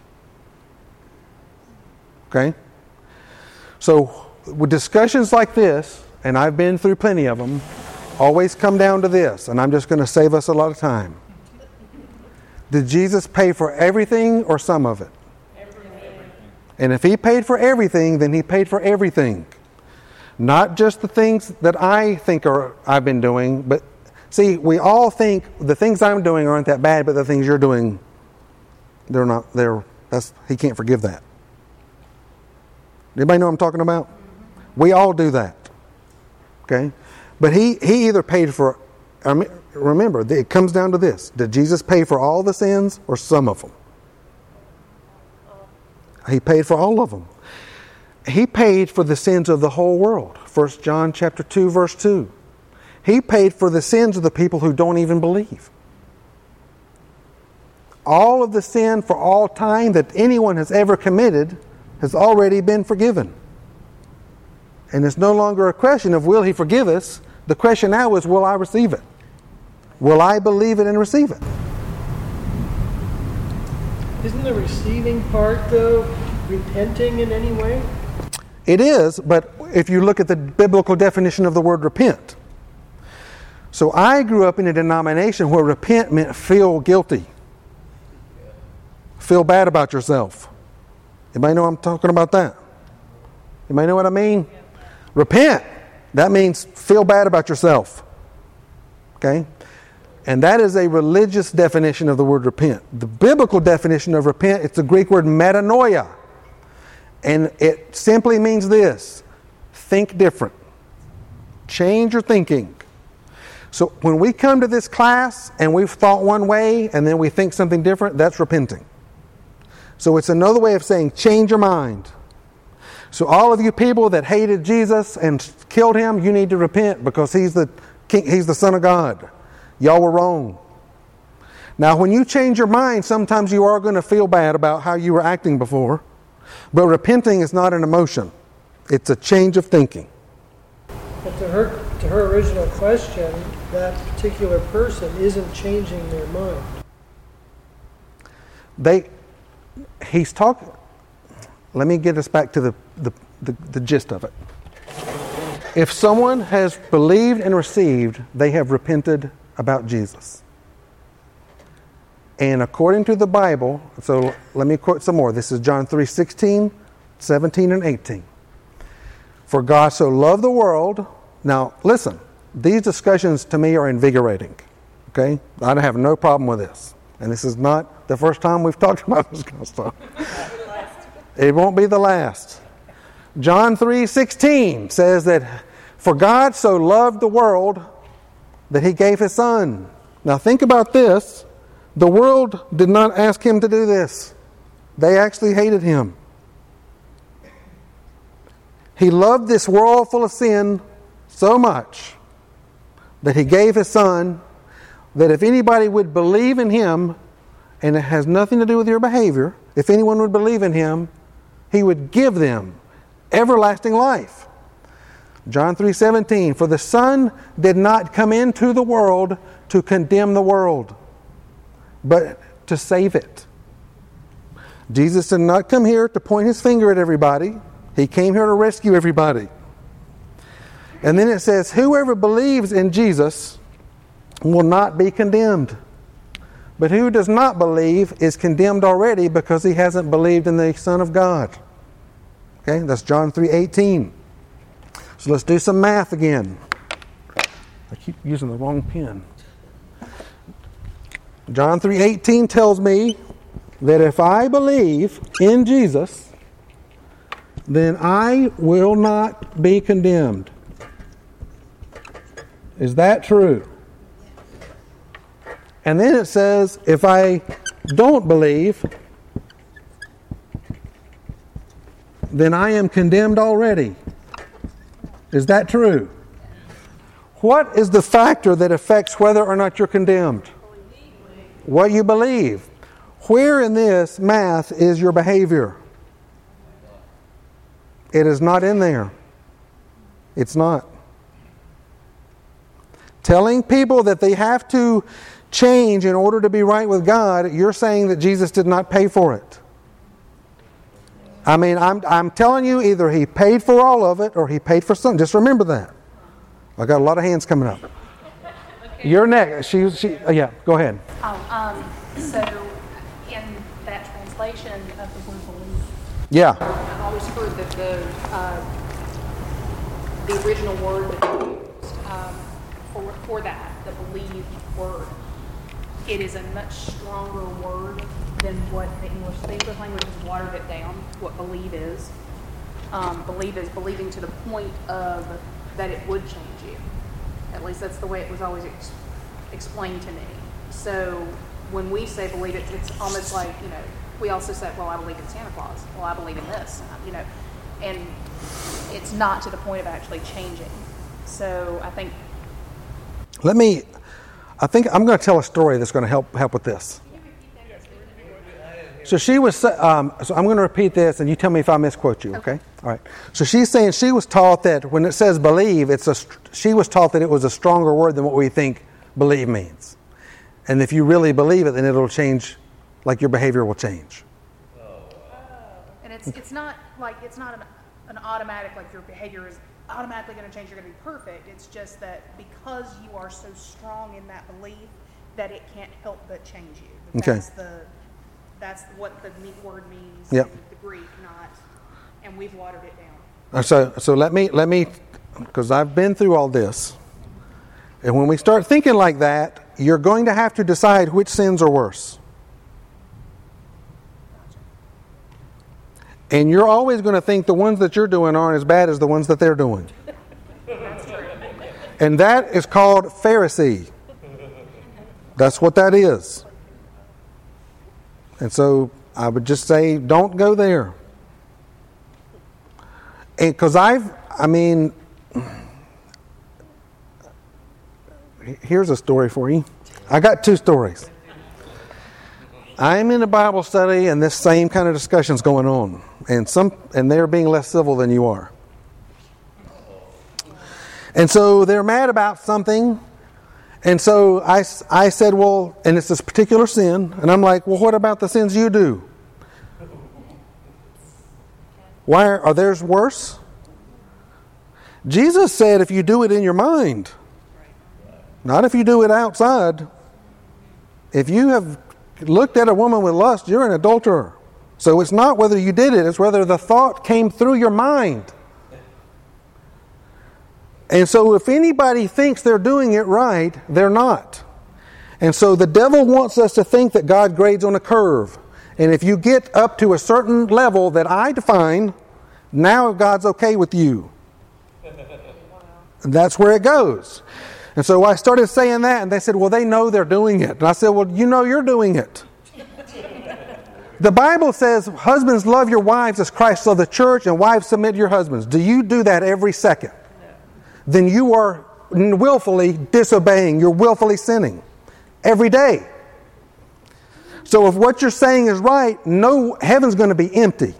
Okay? So, with discussions like this, and I've been through plenty of them, always come down to this, and I'm just going to save us a lot of time. Did Jesus pay for everything or some of it? Everything. And if he paid for everything, then he paid for everything. Not just the things that I think are I've been doing, but see, we all think the things I'm doing aren't that bad, but the things you're doing, they're not. They're that's he can't forgive that. Anybody know what I'm talking about? We all do that. Okay, but he he either paid for. I mean, remember, it comes down to this: did Jesus pay for all the sins or some of them? He paid for all of them. He paid for the sins of the whole world. First John chapter two, verse two. He paid for the sins of the people who don't even believe. All of the sin for all time that anyone has ever committed has already been forgiven. And it's no longer a question of will he forgive us. The question now is, will I receive it? Will I believe it and receive it? Isn't the receiving part, though, repenting in any way? It is, but if you look at the biblical definition of the word repent. So I grew up in a denomination where repent meant feel guilty. Feel bad about yourself. Anybody know I'm talking about that? Anybody know what I mean? Repent. That means feel bad about yourself. Okay? And that is a religious definition of the word repent. The biblical definition of repent, it's the Greek word metanoia. And it simply means this: think different. Change your thinking. So when we come to this class and we've thought one way and then we think something different, that's repenting. So it's another way of saying change your mind. So all of you people that hated Jesus and killed him, you need to repent because he's the king, he's the Son of God. Y'all were wrong. Now when you change your mind, sometimes you are going to feel bad about how you were acting before. But repenting is not an emotion. It's a change of thinking. But to her, to her original question, that particular person isn't changing their mind. They, he's talking. Let me get us back to the, the, the, the gist of it. If someone has believed and received, they have repented about Jesus. And according to the Bible, so let me quote some more. This is John three sixteen, seventeen, and eighteen. For God so loved the world. Now, listen, these discussions to me are invigorating. Okay? I have no problem with this. And this is not the first time we've talked about this kind of stuff. It won't be the last. John three sixteen says that for God so loved the world that he gave his Son. Now think about this. The world did not ask him to do this. They actually hated him. He loved this world full of sin so much that he gave his Son, that if anybody would believe in him, and it has nothing to do with your behavior, if anyone would believe in him, he would give them everlasting life. John three seventeen, for the Son did not come into the world to condemn the world, but to save it. Jesus did not come here to point his finger at everybody. He came here to rescue everybody. And then it says, whoever believes in Jesus will not be condemned. But who does not believe is condemned already because he hasn't believed in the Son of God. Okay, that's John three eighteen. So let's do some math again. I keep using the wrong pen. John three eighteen tells me that if I believe in Jesus, then I will not be condemned. Is that true? And then it says, if I don't believe, then I am condemned already. Is that true? What is the factor that affects whether or not you're condemned? What you believe. Where in this math is your behavior? It is not in there. It's not. Telling people that they have to change in order to be right with God, you're saying that Jesus did not pay for it. I mean, I'm I'm telling you, either He paid for all of it or He paid for some. Just remember that. I got a lot of hands coming up. Okay. You're next. She, she, uh, yeah, go ahead. Oh, um, so in that translation of the word believe, Yeah. I always heard that the uh, the original word that they used um, for for that, the believe word, it is a much stronger word than what the English the English language has watered it down. What believe is, um, believe is believing to the point of that it would change you. At least that's the way it was always ex- explained to me. So when we say believe it, it's almost like, you know, we also say, well, I believe in Santa Claus. Well, I believe in this, you know, and it's not to the point of actually changing. So I think. Let me, I think I'm going to tell a story that's going to help help with this. So she was, um, so I'm going to repeat this and you tell me if I misquote you, okay? All right. So she's saying she was taught that when it says believe, it's a, she was taught that it was a stronger word than what we think believe means. And if you really believe it, then it'll change, like your behavior will change. And it's it's not like, it's not an, an automatic, like your behavior is automatically going to change, you're going to be perfect. It's just that because you are so strong in that belief that it can't help but change you. Okay. That's the, that's what the neat word means Yep. in the Greek, not, and we've watered it down. Uh, So, so let me, let me, because I've been through all this. And when we start thinking like that, you're going to have to decide which sins are worse. And you're always going to think the ones that you're doing aren't as bad as the ones that they're doing. That's true. And that is called Pharisee. That's what that is. And so I would just say, don't go there. And because I've, I mean, here's a story for you. I got two stories. I'm in a Bible study and this same kind of discussion's going on. And some, and they're being less civil than you are. And so they're mad about something. And so I, I said, well, and it's this particular sin. And I'm like, well, what about the sins you do? Why are, are theirs worse? Jesus said if you do it in your mind, not if you do it outside. If you have looked at a woman with lust, you're an adulterer. So it's not whether you did it, it's whether the thought came through your mind. And so if anybody thinks they're doing it right, they're not. And so the devil wants us to think that God grades on a curve. And if you get up to a certain level that I define, now God's okay with you. And that's where it goes. And so I started saying that, and they said, well, they know they're doing it. And I said, well, you know you're doing it. The Bible says, husbands, love your wives as Christ loved the church, and wives, submit to your husbands. Do you do that every second? Then you are willfully disobeying. You're willfully sinning every day. So if what you're saying is right, no, heaven's going to be empty.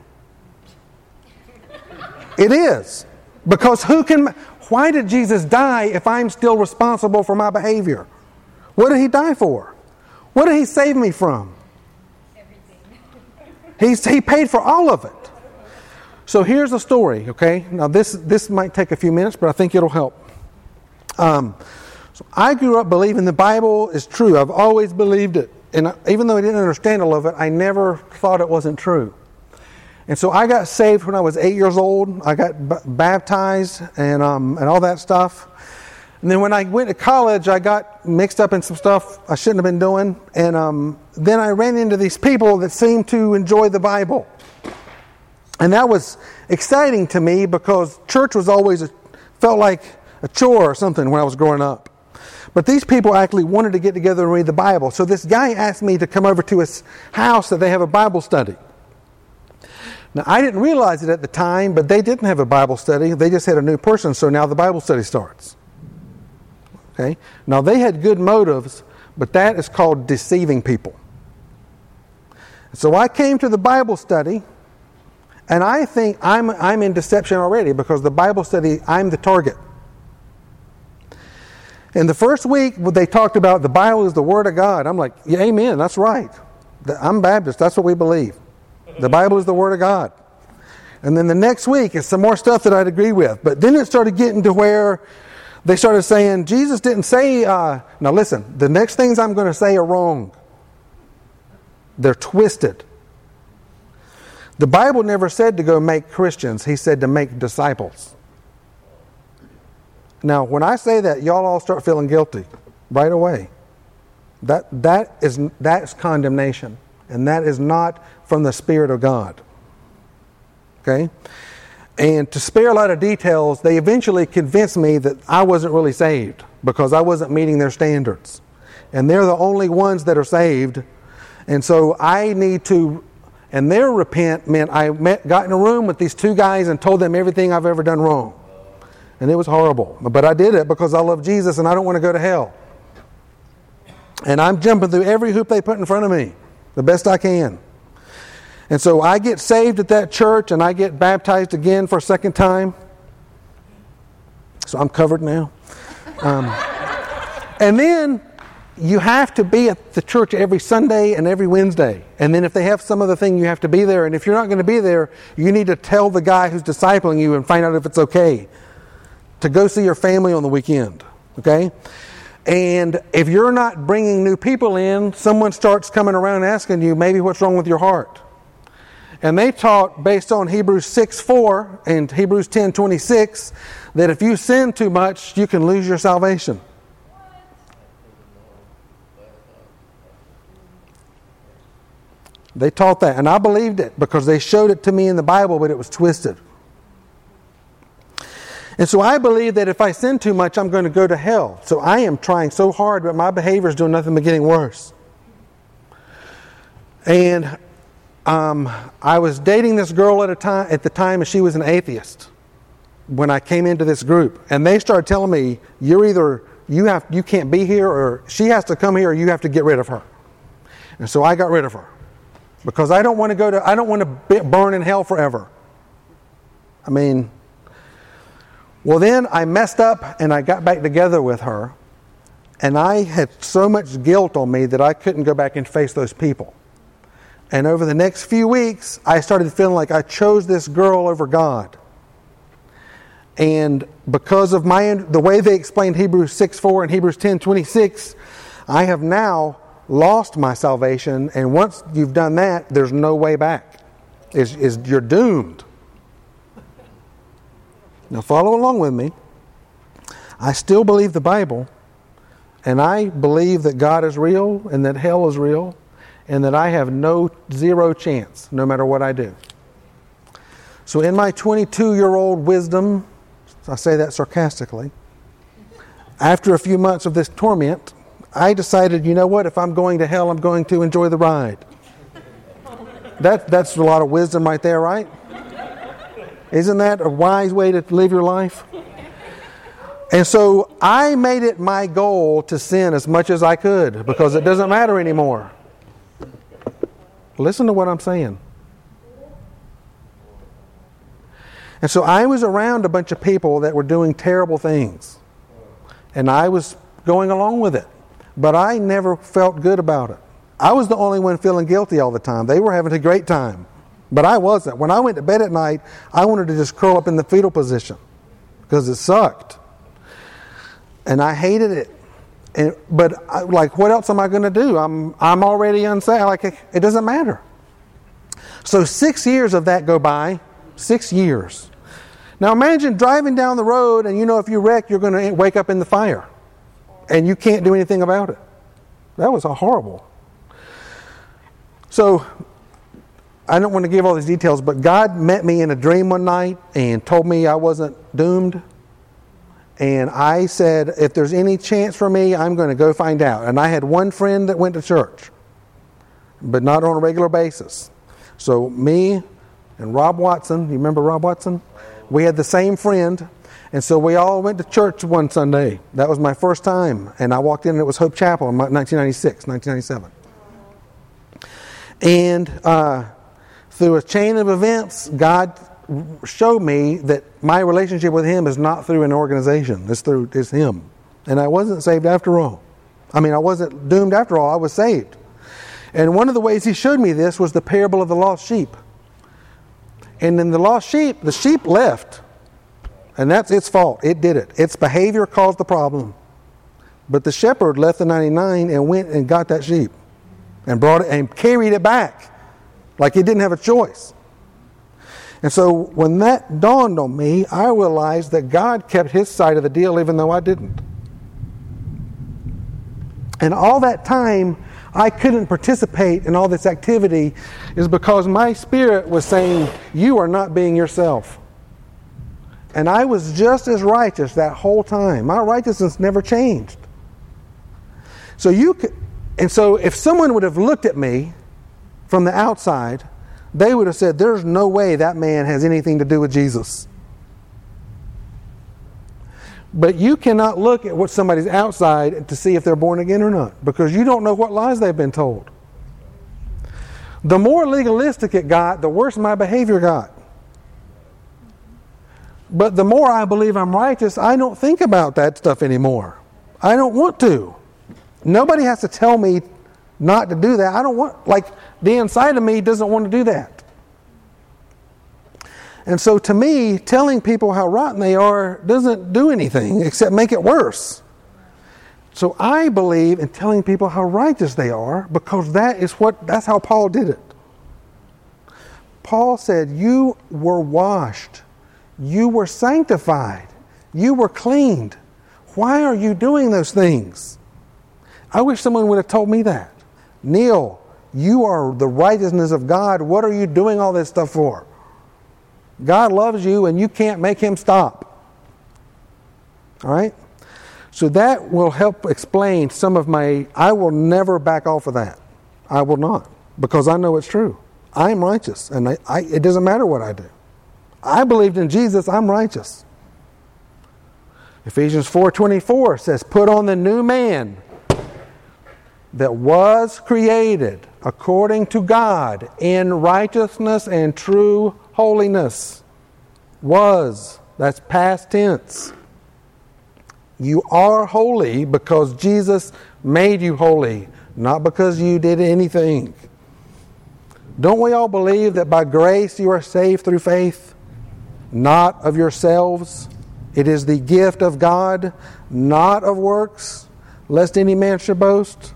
It is. Because who can... Why did Jesus die if I'm still responsible for my behavior? What did He die for? What did He save me from? Everything. He's, he paid for all of it. So here's a story, okay? Now this this might take a few minutes, but I think it'll help. Um, so I grew up believing the Bible is true. I've always believed it. And even though I didn't understand all of it, I never thought it wasn't true. And so I got saved when I was eight years old. I got b- baptized and um, and all that stuff. And then when I went to college, I got mixed up in some stuff I shouldn't have been doing. And um, then I ran into these people that seemed to enjoy the Bible. And that was exciting to me because church was always, a, felt like a chore or something when I was growing up. But these people actually wanted to get together and read the Bible. So this guy asked me to come over to his house that they have a Bible study. Now, I didn't realize it at the time, but they didn't have a Bible study. They just had a new person, so now the Bible study starts. Okay? Now, they had good motives, but that is called deceiving people. So I came to the Bible study, and I think I'm, I'm in deception already because the Bible study, I'm the target. In the first week, they talked about the Bible is the Word of God. I'm like, yeah, amen, that's right. I'm Baptist, that's what we believe. The Bible is the Word of God. And then the next week is some more stuff that I'd agree with. But then it started getting to where they started saying, Jesus didn't say, uh, now listen, the next things I'm going to say are wrong. They're twisted. The Bible never said to go make Christians. He said to make disciples. Now, when I say that, y'all all start feeling guilty right away. That that is that's condemnation. And that is not from the Spirit of God. Okay? And to spare a lot of details, they eventually convinced me that I wasn't really saved because I wasn't meeting their standards. And they're the only ones that are saved. And so I need to, and their repent meant I met, got in a room with these two guys and told them everything I've ever done wrong. And it was horrible. But I did it because I love Jesus and I don't want to go to hell. And I'm jumping through every hoop they put in front of me the best I can. And so I get saved at that church and I get baptized again for a second time. So I'm covered now. Um, and then you have to be at the church every Sunday and every Wednesday. And then if they have some other thing, you have to be there. And if you're not going to be there, you need to tell the guy who's discipling you and find out if it's okay to go see your family on the weekend. Okay? And if you're not bringing new people in, someone starts coming around asking you, maybe what's wrong with your heart? And they taught, based on Hebrews six four and Hebrews ten twenty-six, that if you sin too much, you can lose your salvation. They taught that, and I believed it because they showed it to me in the Bible, but it was twisted. And so I believe that if I sin too much, I'm going to go to hell. So I am trying so hard, but my behavior is doing nothing but getting worse. And um, I was dating this girl at a time at the time, and she was an atheist when I came into this group. And they started telling me, "You're either you have you can't be here, or she has to come here, or you have to get rid of her." And so I got rid of her because I don't want to go to I don't want to burn in hell forever. I mean. Well, then I messed up and I got back together with her. And I had so much guilt on me that I couldn't go back and face those people. And over the next few weeks, I started feeling like I chose this girl over God. And because of my the way they explained Hebrews six four and Hebrews ten twenty-six, I have now lost my salvation. And once you've done that, there's no way back. It's, it's, you're doomed. Now follow along with me. I still believe the Bible, and I believe that God is real and that hell is real, and that I have no zero chance no matter what I do. So in my twenty-two-year-old wisdom, I say that sarcastically, after a few months of this torment, I decided, you know what, if I'm going to hell, I'm going to enjoy the ride. That, that's a lot of wisdom right there, right? Isn't that a wise way to live your life? And so I made it my goal to sin as much as I could because it doesn't matter anymore. Listen to what I'm saying. And so I was around a bunch of people that were doing terrible things. And I was going along with it. But I never felt good about it. I was the only one feeling guilty all the time. They were having a great time. But I wasn't. When I went to bed at night, I wanted to just curl up in the fetal position because it sucked. And I hated it. And, but I, like, what else am I going to do? I'm I'm already unsaved. Like, it, it doesn't matter. So six years of that go by. Six years. Now imagine driving down the road and you know if you wreck, you're going to wake up in the fire. And you can't do anything about it. That was a horrible. So, I don't want to give all these details, but God met me in a dream one night and told me I wasn't doomed. And I said, if there's any chance for me, I'm going to go find out. And I had one friend that went to church, but not on a regular basis. So me and Rob Watson, you remember Rob Watson? We had the same friend. And so we all went to church one Sunday. That was my first time. And I walked in and it was Hope Chapel in nineteen ninety-six, nineteen ninety-seven. And uh, through a chain of events, God showed me that my relationship with Him is not through an organization. It's through it's Him. And I wasn't saved after all. I mean, I wasn't doomed after all. I was saved. And one of the ways He showed me this was the parable of the lost sheep. And in the lost sheep, the sheep left. And that's its fault. It did it. Its behavior caused the problem. But the shepherd left the ninety-nine and went and got that sheep and brought it and carried it back like he didn't have a choice. And so when that dawned on me, I realized that God kept His side of the deal even though I didn't. And all that time I couldn't participate in all this activity is because my spirit was saying, you are not being yourself. And I was just as righteous that whole time. My righteousness never changed. So you could, and so if someone would have looked at me from the outside, they would have said, there's no way that man has anything to do with Jesus. But you cannot look at what somebody's outside to see if they're born again or not, because you don't know what lies they've been told. The more legalistic it got, the worse my behavior got. But the more I believe I'm righteous, I don't think about that stuff anymore. I don't want to. Nobody has to tell me not to do that. I don't want, like, the inside of me doesn't want to do that. And so to me, telling people how rotten they are doesn't do anything except make it worse. So I believe in telling people how righteous they are, because that is what, that's how Paul did it. Paul said, you were washed. You were sanctified. You were cleaned. Why are you doing those things? I wish someone would have told me that. Neil, you are the righteousness of God. What are you doing all this stuff for? God loves you and you can't make Him stop. All right? So that will help explain some of my... I will never back off of that. I will not. Because I know it's true. I am righteous. And I, I, it doesn't matter what I do. I believed in Jesus, I'm righteous. Ephesians four twenty-four says, put on the new man that was created according to God in righteousness and true holiness. Was, that's past tense. You are holy because Jesus made you holy, not because you did anything. Don't we all believe that by grace you are saved through faith? Not of yourselves. It is the gift of God, not of works, lest any man should boast.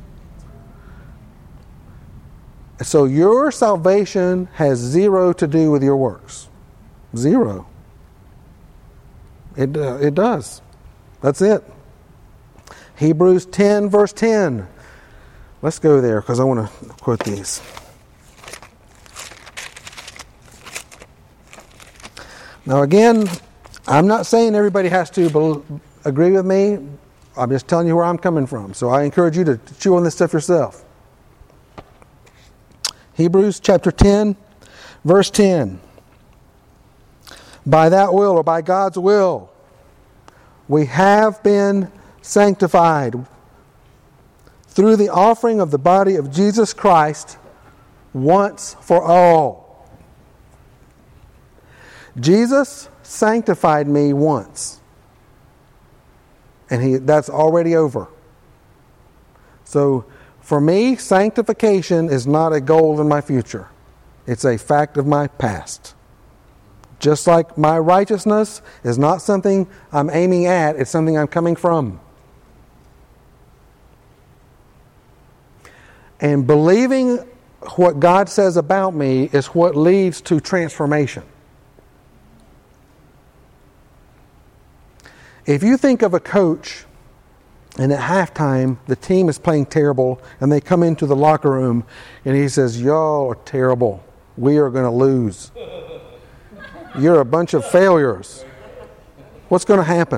So your salvation has zero to do with your works. Zero. It, uh, it does. That's it. Hebrews ten, verse ten. Let's go there because I want to quote these. Now again, I'm not saying everybody has to be- agree with me. I'm just telling you where I'm coming from. So I encourage you to chew on this stuff yourself. Hebrews chapter ten, verse ten. By that will, or by God's will, we have been sanctified through the offering of the body of Jesus Christ once for all. Jesus sanctified me once. And he that's already over. So for me, sanctification is not a goal in my future. It's a fact of my past. Just like my righteousness is not something I'm aiming at, it's something I'm coming from. And believing what God says about me is what leads to transformation. If you think of a coach and at halftime the team is playing terrible and they come into the locker room and he says, y'all are terrible. We are going to lose. You're a bunch of failures. What's going to happen?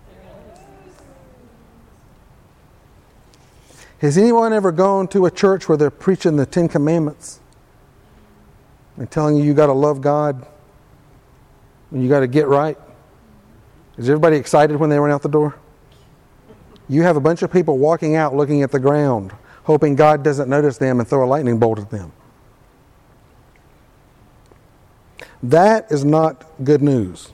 Has anyone ever gone to a church where they're preaching the Ten Commandments and telling you you got to love God and you got to get right? Is everybody excited when they run out the door? You have a bunch of people walking out looking at the ground, hoping God doesn't notice them and throw a lightning bolt at them. That is not good news.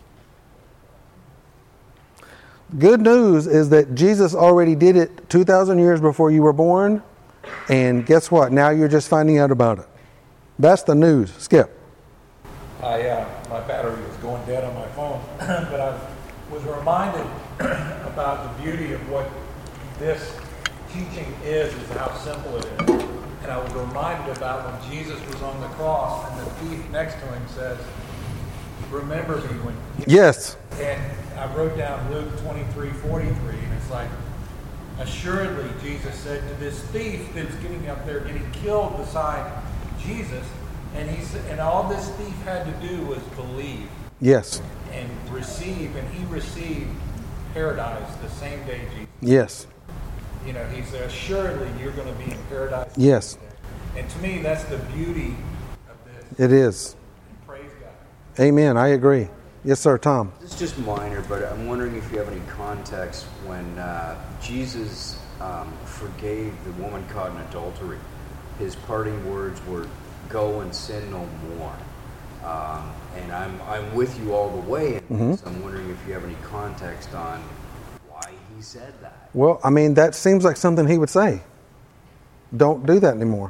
Good news is that Jesus already did it two thousand years before you were born, and guess what? Now you're just finding out about it. That's the news. Skip. I uh, my battery was going dead on my phone, but I was reminded about the beauty of what this teaching is, is how simple it is. And I was reminded about when Jesus was on the cross and the thief next to him says, remember me when... Yes. And I wrote down Luke twenty-three forty-three, and it's like, assuredly, Jesus said to this thief that's getting up there, getting killed beside Jesus, and he said, and all this thief had to do was believe. Yes. And receive, and he received paradise the same day Jesus. Yes. You know, he said, assuredly, you're going to be in paradise. Yes. And to me, that's the beauty of this. It is. And praise God. Amen. I agree. Yes, sir, Tom. This is just minor, but I'm wondering if you have any context when uh, Jesus um, forgave the woman caught in adultery. His parting words were, "Go and sin no more." Um, and I'm I'm with you all the way in Mm-hmm. this. I'm wondering if you have any context on why he said that. Well, I mean, that seems like something he would say. Don't do that anymore.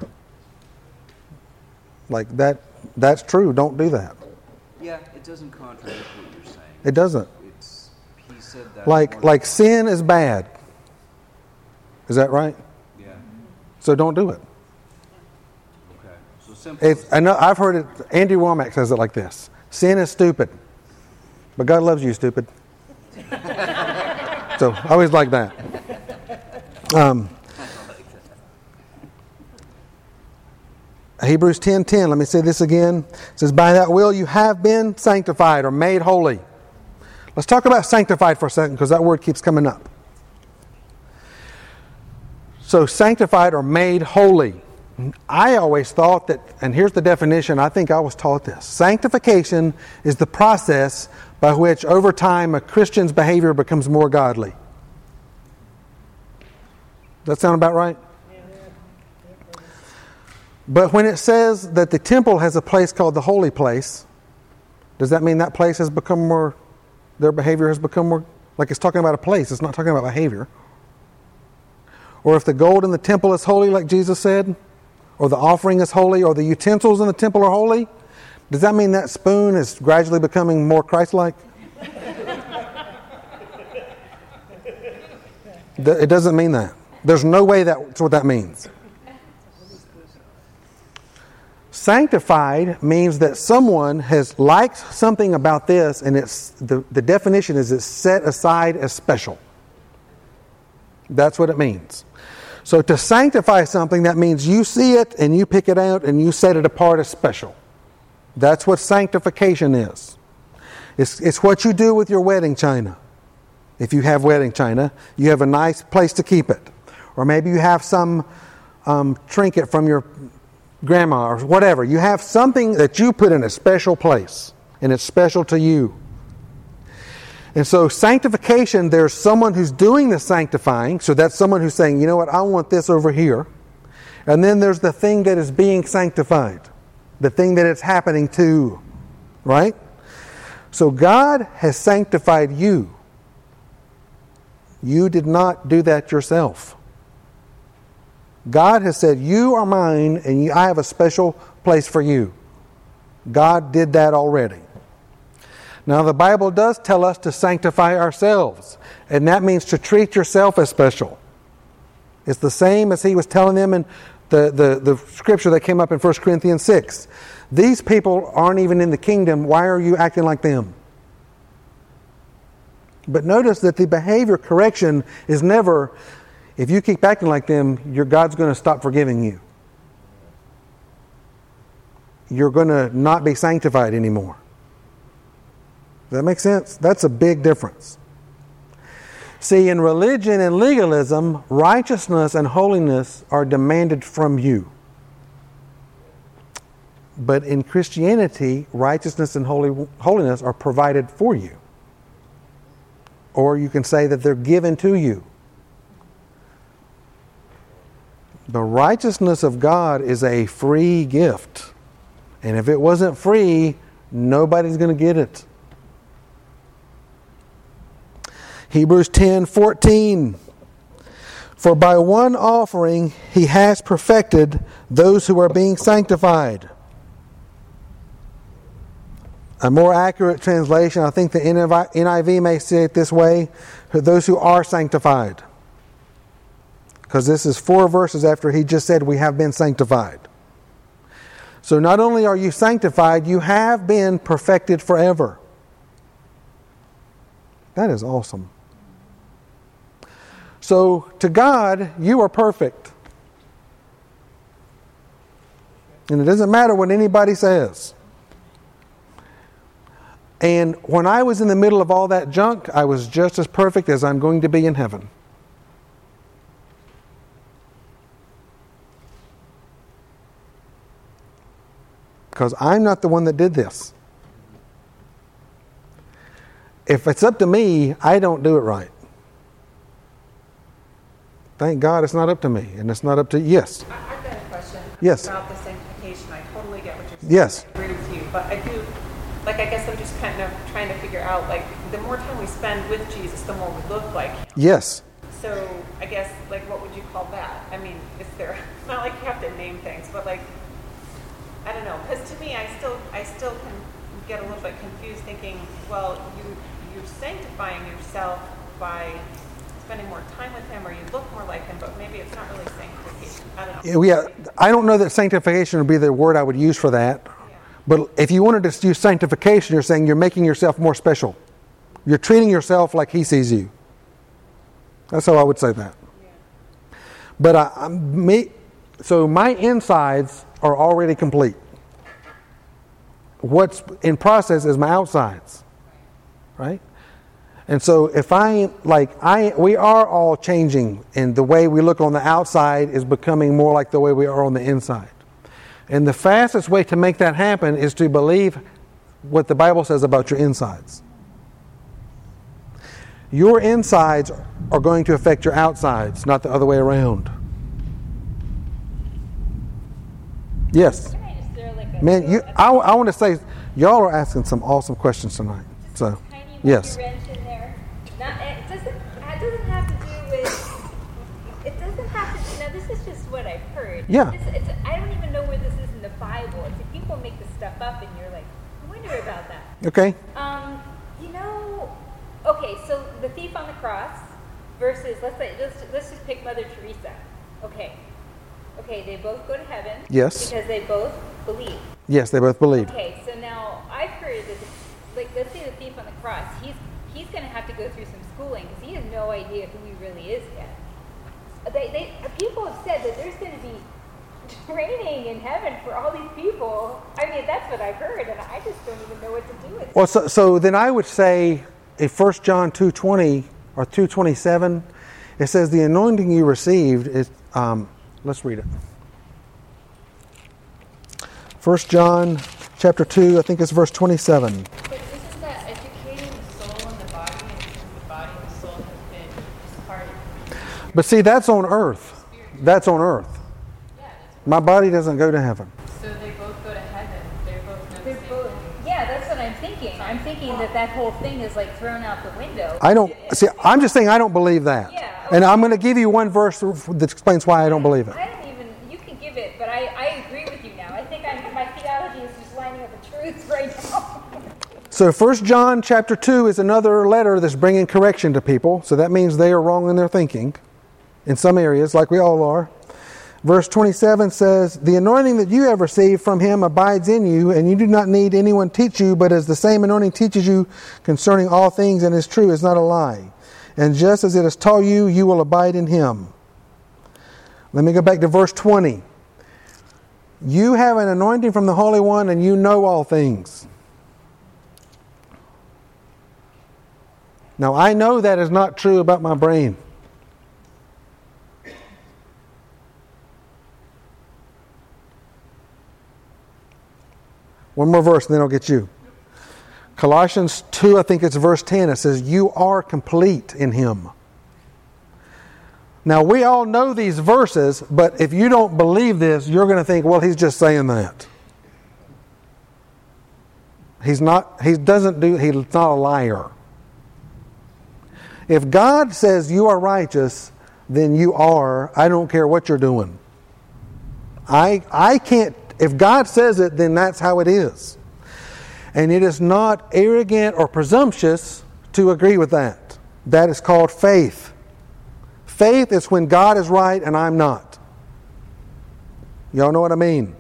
Like that, that's true. Don't do that. Yeah, it doesn't contradict what you're saying. It doesn't. It's he said that. Like, like sin is bad. Is that right? Yeah. So don't do it. Okay. So simple. If, I know, I've heard it, Andy Womack says it like this. Sin is stupid. But God loves you, stupid. So I always like that. Um, Hebrews ten ten, let me say this again. It says, by that will you have been sanctified or made holy. Let's talk about sanctified for a second because that word keeps coming up. So sanctified or made holy. I always thought that, and here's the definition, I think I was taught this. Sanctification is the process by which over time a Christian's behavior becomes more godly. Does that sound about right? But when it says that the temple has a place called the holy place, does that mean that place has become more, their behavior has become more, like it's talking about a place, it's not talking about behavior. Or if the gold in the temple is holy, like Jesus said, or the offering is holy, or the utensils in the temple are holy, does that mean that spoon is gradually becoming more Christ-like? It doesn't mean that. There's no way that's what that means. Sanctified means that someone has liked something about this, and it's the, the definition is it's set aside as special. That's what it means. So to sanctify something, that means you see it and you pick it out and you set it apart as special. That's what sanctification is. It's, it's what you do with your wedding china. If you have wedding china, you have a nice place to keep it. Or maybe you have some um, trinket from your grandma or whatever. You have something that you put in a special place, and it's special to you. And so sanctification, there's someone who's doing the sanctifying, so that's someone who's saying, you know what, I want this over here. And then there's the thing that is being sanctified, the thing that it's happening to, right? So God has sanctified you. You did not do that yourself. God has said, you are mine, and you, I have a special place for you. God did that already. Now, the Bible does tell us to sanctify ourselves, and that means to treat yourself as special. It's the same as he was telling them in the, the, the scripture that came up in First Corinthians six. These people aren't even in the kingdom. Why are you acting like them? But notice that the behavior correction is never, if you keep acting like them, your God's going to stop forgiving you. You're going to not be sanctified anymore. Does that make sense? That's a big difference. See, in religion and legalism, righteousness and holiness are demanded from you. But in Christianity, righteousness and holy, holiness are provided for you. Or you can say that they're given to you. The righteousness of God is a free gift. And if it wasn't free, nobody's going to get it. Hebrews ten fourteen. For by one offering he has perfected those who are being sanctified. A more accurate translation, I think the N I V may say it this way, those who are sanctified. Because this is four verses after he just said we have been sanctified. So not only are you sanctified, you have been perfected forever. That is awesome. So to God, you are perfect. And it doesn't matter what anybody says. And when I was in the middle of all that junk, I was just as perfect as I'm going to be in heaven. Because I'm not the one that did this. If it's up to me, I don't do it right. Thank God it's not up to me, and it's not up to yes. I- I've got a question Yes. about the sanctification. I totally get what you're saying. Yes. I agree with you, but I do, like, I guess I'm just kind of trying to figure out, like, the more time we spend with Jesus, the more we look like him. Yes. So I guess, like, what would you call that? I mean, is there, not like you have to name things, but like, I don't know. Because to me, I still, I still can get a little bit confused thinking, well, you, you're sanctifying yourself by spending more time with him, or you look more like him, but maybe it's not really sanctification. I don't know. Yeah, I don't know that sanctification would be the word I would use for that. Yeah. But if you wanted to use sanctification, you're saying you're making yourself more special. You're treating yourself like he sees you. That's how I would say that. Yeah. But I, I'm, me, so my insides are already complete. What's in process is my outsides, right? And so if I, like, I, we are all changing, and the way we look on the outside is becoming more like the way we are on the inside. And the fastest way to make that happen is to believe what the Bible says about your insides. Your insides are going to affect your outsides, not the other way around. Yes. Can I just throw like a Man, you, a I, I want to say, y'all are asking some awesome questions tonight. So, tiny yes. monkey wrench in there? Not, it doesn't. It doesn't have to do with. It doesn't have to. Now, this is just what I've heard. Yeah. It's, it's, I don't even know where this is in the Bible. It's like people make this stuff up, and you're like, I wonder about that. Okay. Um, you know, okay, so the thief on the cross versus let's say let's let's just pick Mother Teresa. Okay, okay, they both go to heaven. Yes. Because they both believe. Yes, they both believed. Okay, so now I've heard that, the, like, let's say the thief on the cross, he's he's going to have to go through some schooling because he has no idea who he really is yet. They, they, people have said that there's going to be training in heaven for all these people. I mean, that's what I've heard, and I just don't even know what to do with it. Well, so, so then I would say, in First John two twenty or two twenty-seven, it says the anointing you received is. Um, let's read it. First John chapter two, I think it's verse twenty-seven. But isn't that educating the soul and the body, and since the body and the soul have been discarded? But see, that's on earth. That's on earth. My body doesn't go to heaven. So they both go to heaven. They're both know the They're same both, thing. yeah, that's what I'm thinking. I'm thinking that that whole thing is like thrown out the window. I don't see. I'm just saying I don't believe that. Yeah. And I'm going to give you one verse that explains why I don't believe it. I don't even, you can give it, but I, I agree with you now. I think I'm, my theology is just lining up the truths right now. So First John chapter two is another letter that's bringing correction to people. So that means they are wrong in their thinking in some areas, like we all are. Verse twenty-seven says, the anointing that you have received from him abides in you, and you do not need anyone teach you, but as the same anointing teaches you concerning all things and is true, is not a lie. And just as it has taught you, you will abide in him. Let me go back to verse twenty. You have an anointing from the Holy One, and you know all things. Now, I know that is not true about my brain. One more verse, and then I'll get you. Colossians two, I think it's verse ten. It says, you are complete in him. Now, we all know these verses, but if you don't believe this, you're going to think, well, he's just saying that. He's not, he doesn't do, he's not a liar. If God says you are righteous, then you are. I don't care what you're doing. I I can't, if God says it, then that's how it is. And it is not arrogant or presumptuous to agree with that. That is called faith. Faith is when God is right and I'm not. Y'all know what I mean?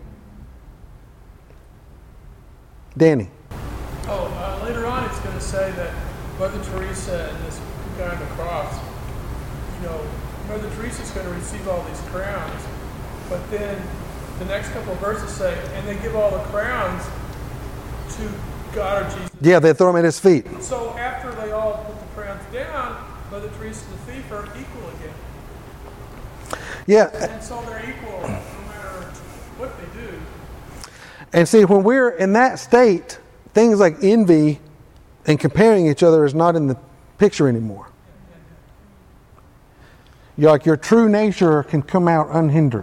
Danny. Oh, uh, later on it's going to say that Mother Teresa and this guy on the cross, you know, Mother Teresa's going to receive all these crowns, but then the next couple of verses say, and they give all the crowns to God or Jesus. Yeah, they throw them at his feet. So after they all put the crowns down, Mother Teresa and the thief are equal again. Yeah. And so they're equal no matter what they do. And see, when we're in that state, things like envy and comparing each other is not in the picture anymore. You're like your true nature can come out unhindered.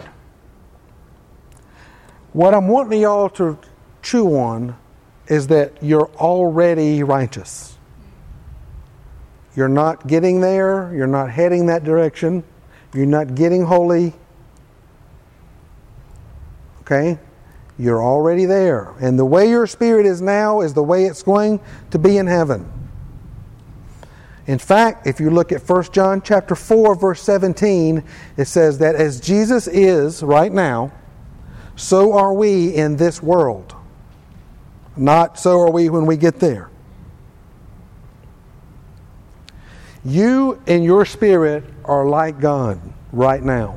What I'm wanting y'all to chew on is that you're already righteous. You're not getting there. You're not heading that direction. You're not getting holy. Okay? You're already there. And the way your spirit is now is the way it's going to be in heaven. In fact, if you look at First John chapter four, verse seventeen, it says that as Jesus is right now, so are we in this world. Not so are we when we get there. You and your spirit are like God right now.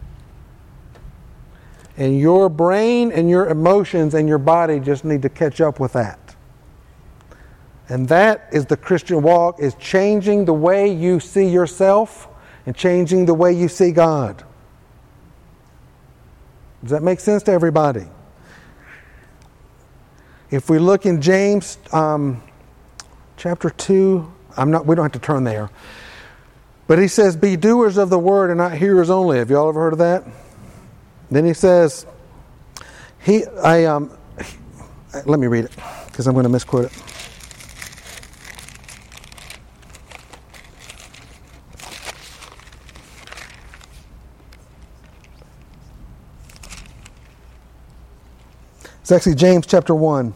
And your brain and your emotions and your body just need to catch up with that. And that is the Christian walk, is changing the way you see yourself and changing the way you see God. Does that make sense to everybody? If we look in James um, chapter two, I'm not. We don't have to turn there. But he says, be doers of the word and not hearers only. Have you all ever heard of that? Then he says, he, I, um, he, let me read it because I'm going to misquote it. It's actually James chapter one.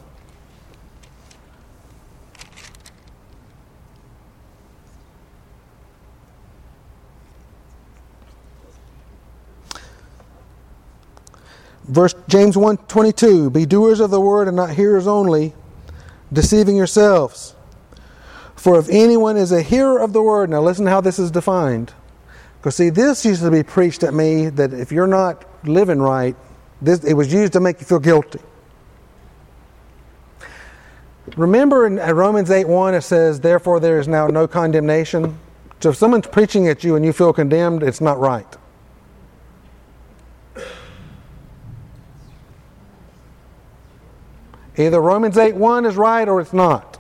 Verse James one twenty-two, be doers of the word and not hearers only, deceiving yourselves. For if anyone is a hearer of the word, now listen how this is defined. Because see, this used to be preached at me that if you're not living right, this it was used to make you feel guilty. Remember in Romans eight one it says, therefore there is now no condemnation. So if someone's preaching at you and you feel condemned, it's not right. Either Romans eight one is right or it's not.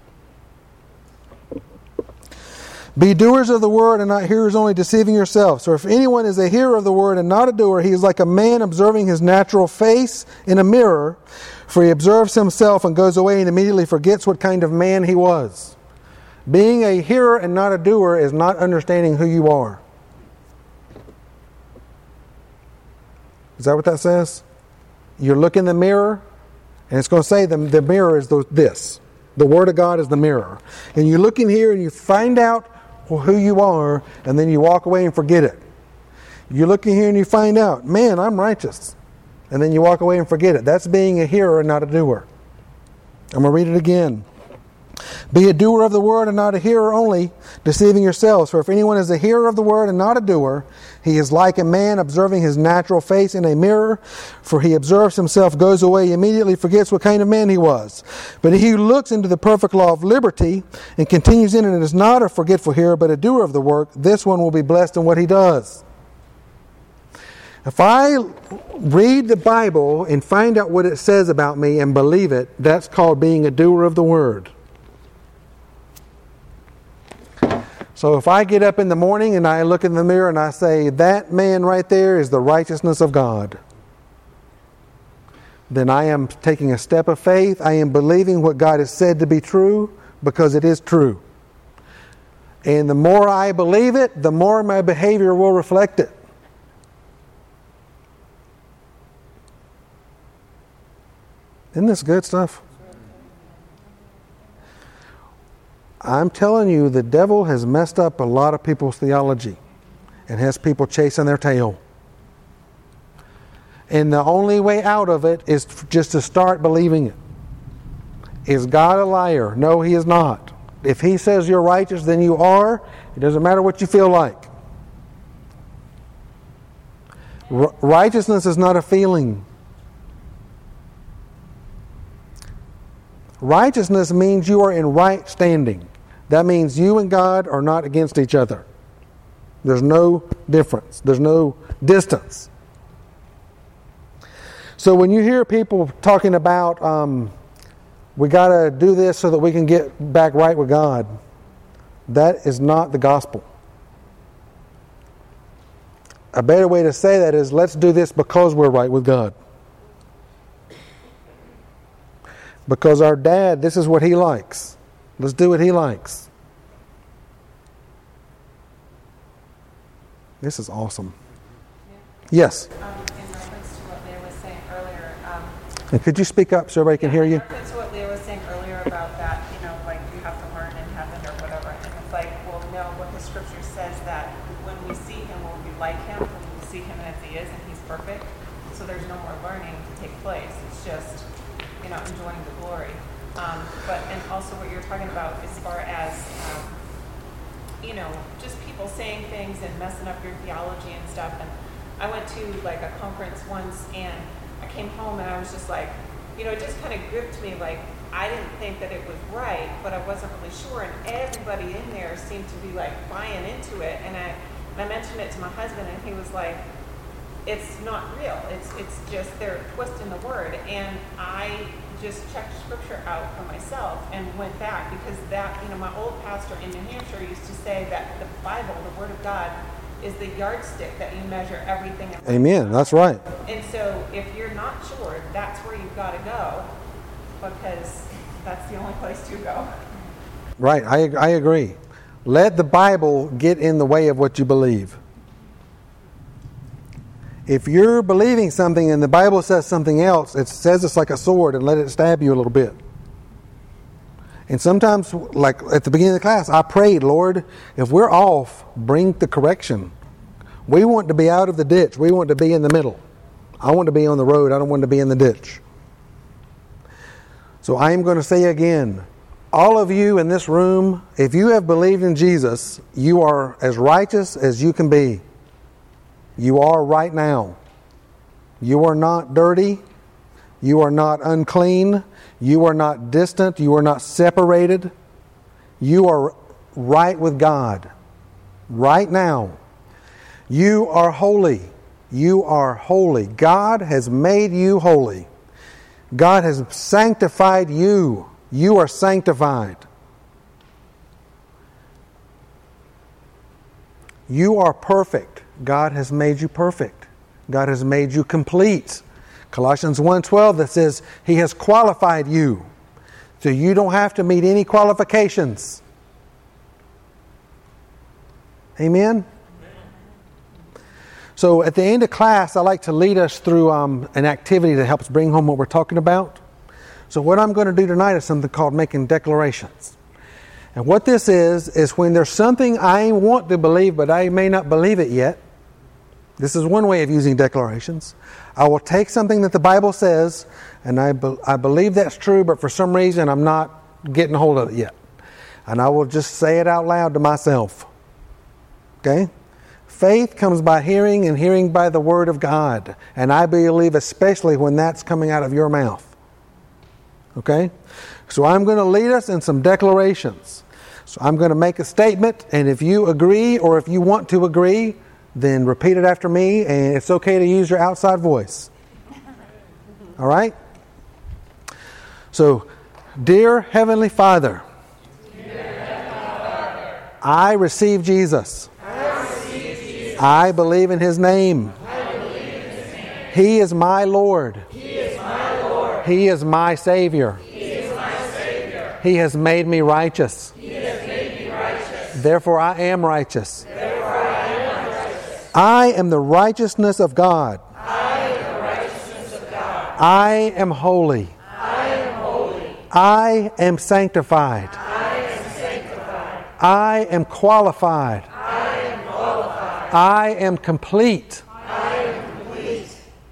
Be doers of the word and not hearers only, deceiving yourselves. So if anyone is a hearer of the word and not a doer, he is like a man observing his natural face in a mirror. For he observes himself and goes away and immediately forgets what kind of man he was. Being a hearer and not a doer is not understanding who you are. Is that what that says? You look in the mirror, and it's going to say the, the mirror is the, this. The Word of God is the mirror. And you look in here and you find out who you are, and then you walk away and forget it. You look in here and you find out, man, I'm righteous. And then you walk away and forget it. That's being a hearer and not a doer. I'm going to read it again. Be a doer of the word and not a hearer only, deceiving yourselves. For if anyone is a hearer of the word and not a doer, he is like a man observing his natural face in a mirror. For he observes himself, goes away, immediately forgets what kind of man he was. But he who looks into the perfect law of liberty and continues in it and is not a forgetful hearer, but a doer of the work, this one will be blessed in what he does. If I read the Bible and find out what it says about me and believe it, that's called being a doer of the word. So if I get up in the morning and I look in the mirror and I say, that man right there is the righteousness of God, then I am taking a step of faith. I am believing what God has said to be true because it is true. And the more I believe it, the more my behavior will reflect it. Isn't this good stuff? I'm telling you, the devil has messed up a lot of people's theology and has people chasing their tail. And the only way out of it is just to start believing it. Is God a liar? No, He is not. If He says you're righteous, then you are. It doesn't matter what you feel like. R- righteousness is not a feeling. Righteousness means you are in right standing. That means you and God are not against each other. There's no difference. There's no distance. So when you hear people talking about, um, we got to do this so that we can get back right with God, that is not the gospel. A better way to say that is, let's do this because we're right with God. Because our dad, this is what he likes. Let's do what he likes. This is awesome. Yes? Um, in reference to what Leah was saying earlier. Um, and could you speak up so everybody can hear you? In reference to what Leah was saying earlier about that, you know, like you have to learn in heaven or whatever. And it's like, well, no, what the scripture says that when we see him, we'll be like him. When we see him as he is and he's perfect. So there's no more learning to take place. It's just, you know, enjoying the glory. Um, but, and also what you're talking about as far as, um, you know, just people saying things and messing up your theology and stuff. And I went to like a conference once and I came home and I was just like, you know, it just kind of gripped me. Like, I didn't think that it was right, but I wasn't really sure. And everybody in there seemed to be like buying into it. And I, and I mentioned it to my husband and he was like, it's not real. It's, it's just, they're twisting the word. And I just checked scripture out for myself and went back because that, you know, my old pastor in New Hampshire used to say that the Bible, the Word of God, is the yardstick that you measure everything. Amen. That's right. And so if you're not sure, that's where you've got to go because that's the only place to go. Right. I, I agree. Let the Bible get in the way of what you believe. If you're believing something and the Bible says something else, it says it's like a sword and let it stab you a little bit. And sometimes, like at the beginning of the class, I prayed, Lord, if we're off, bring the correction. We want to be out of the ditch. We want to be in the middle. I want to be on the road. I don't want to be in the ditch. So I am going to say again, all of you in this room, if you have believed in Jesus, you are as righteous as you can be. You are right now. You are not dirty. You are not unclean. You are not distant. You are not separated. You are right with God. Right now. You are holy. You are holy. God has made you holy. God has sanctified you. You are sanctified. You are perfect. God has made you perfect. God has made you complete. Colossians one twelve that says He has qualified you. So you don't have to meet any qualifications. Amen? So at the end of class, I like to lead us through um, an activity that helps bring home what we're talking about. So what I'm going to do tonight is something called making declarations. And what this is, is when there's something I want to believe, but I may not believe it yet, This is one way of using declarations. I will take something that the Bible says, and I, be, I believe that's true, but for some reason I'm not getting a hold of it yet. And I will just say it out loud to myself. Okay? Faith comes by hearing, and hearing by the Word of God. And I believe especially when that's coming out of your mouth. Okay? So I'm going to lead us in some declarations. So I'm going to make a statement, and if you agree or if you want to agree, then repeat it after me, and it's okay to use your outside voice. All right? So, dear Heavenly Father, dear Heavenly Father I receive Jesus. I, receive Jesus. I believe in His name. I believe in His name. He is my Lord. He is my Lord. He is my Savior. He is my Savior. He has made me righteous. He has made me righteous. Therefore I am righteous. I am the righteousness of God. I am the righteousness of God. I am holy. I am holy. I am sanctified. I am sanctified. I am qualified. I am qualified. I am complete. I am complete.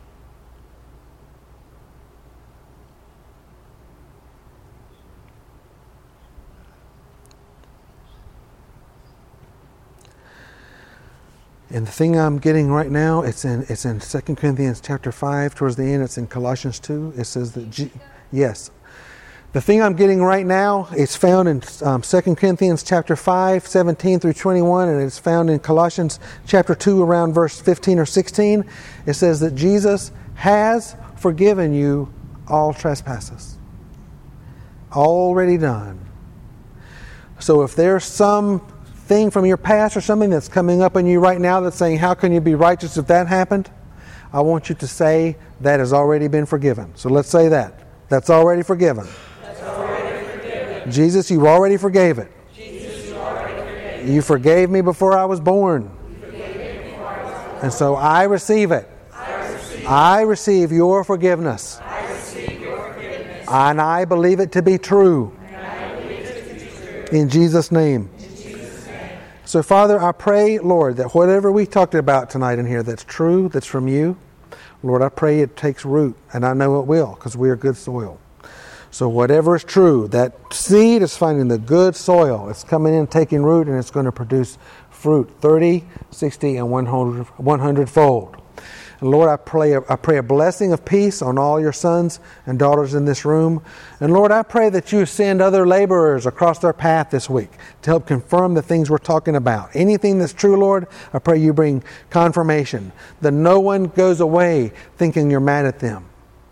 And the thing I'm getting right now, it's in it's in Second Corinthians chapter five, towards the end. It's in Colossians two. It says that, G- yes. The thing I'm getting right now, it's found in um, Second Corinthians chapter five, seventeen through twenty-one, and it's found in Colossians chapter two, around verse fifteen or sixteen. It says that Jesus has forgiven you all trespasses. Already done. So if there's some thing from your past or something that's coming up in you right now that's saying, how can you be righteous if that happened? I want you to say, that has already been forgiven. So let's say that. That's already forgiven. That's already forgiven. Jesus, you already forgave it. Jesus, you already forgave it. You forgave me before I was born. You forgave me before I was born. And so I receive it. I receive, I receive your forgiveness. I receive your forgiveness. And I believe it to be true. And I believe it to be true. In Jesus' name. So, Father, I pray, Lord, that whatever we talked about tonight in here that's true, that's from you, Lord, I pray it takes root, and I know it will, because we are good soil. So whatever is true, that seed is finding the good soil. It's coming in, taking root, and it's going to produce fruit, thirty, sixty, and one hundred fold. And Lord, I pray, I pray a blessing of peace on all your sons and daughters in this room. And Lord, I pray that you send other laborers across their path this week to help confirm the things we're talking about. Anything that's true, Lord, I pray you bring confirmation, that no one goes away thinking you're mad at them.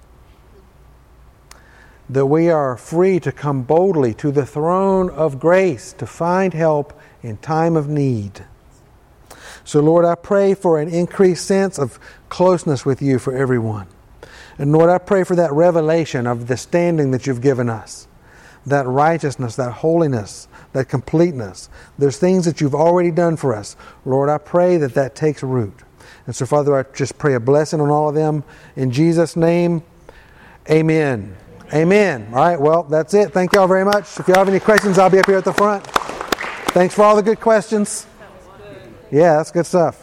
That we are free to come boldly to the throne of grace to find help in time of need. So, Lord, I pray for an increased sense of closeness with you for everyone. And, Lord, I pray for that revelation of the standing that you've given us, that righteousness, that holiness, that completeness. There's things that you've already done for us. Lord, I pray that that takes root. And so, Father, I just pray a blessing on all of them. In Jesus' name, amen. Amen. All right, well, that's it. Thank you all very much. If you have any questions, I'll be up here at the front. Thanks for all the good questions. Yeah, that's good stuff.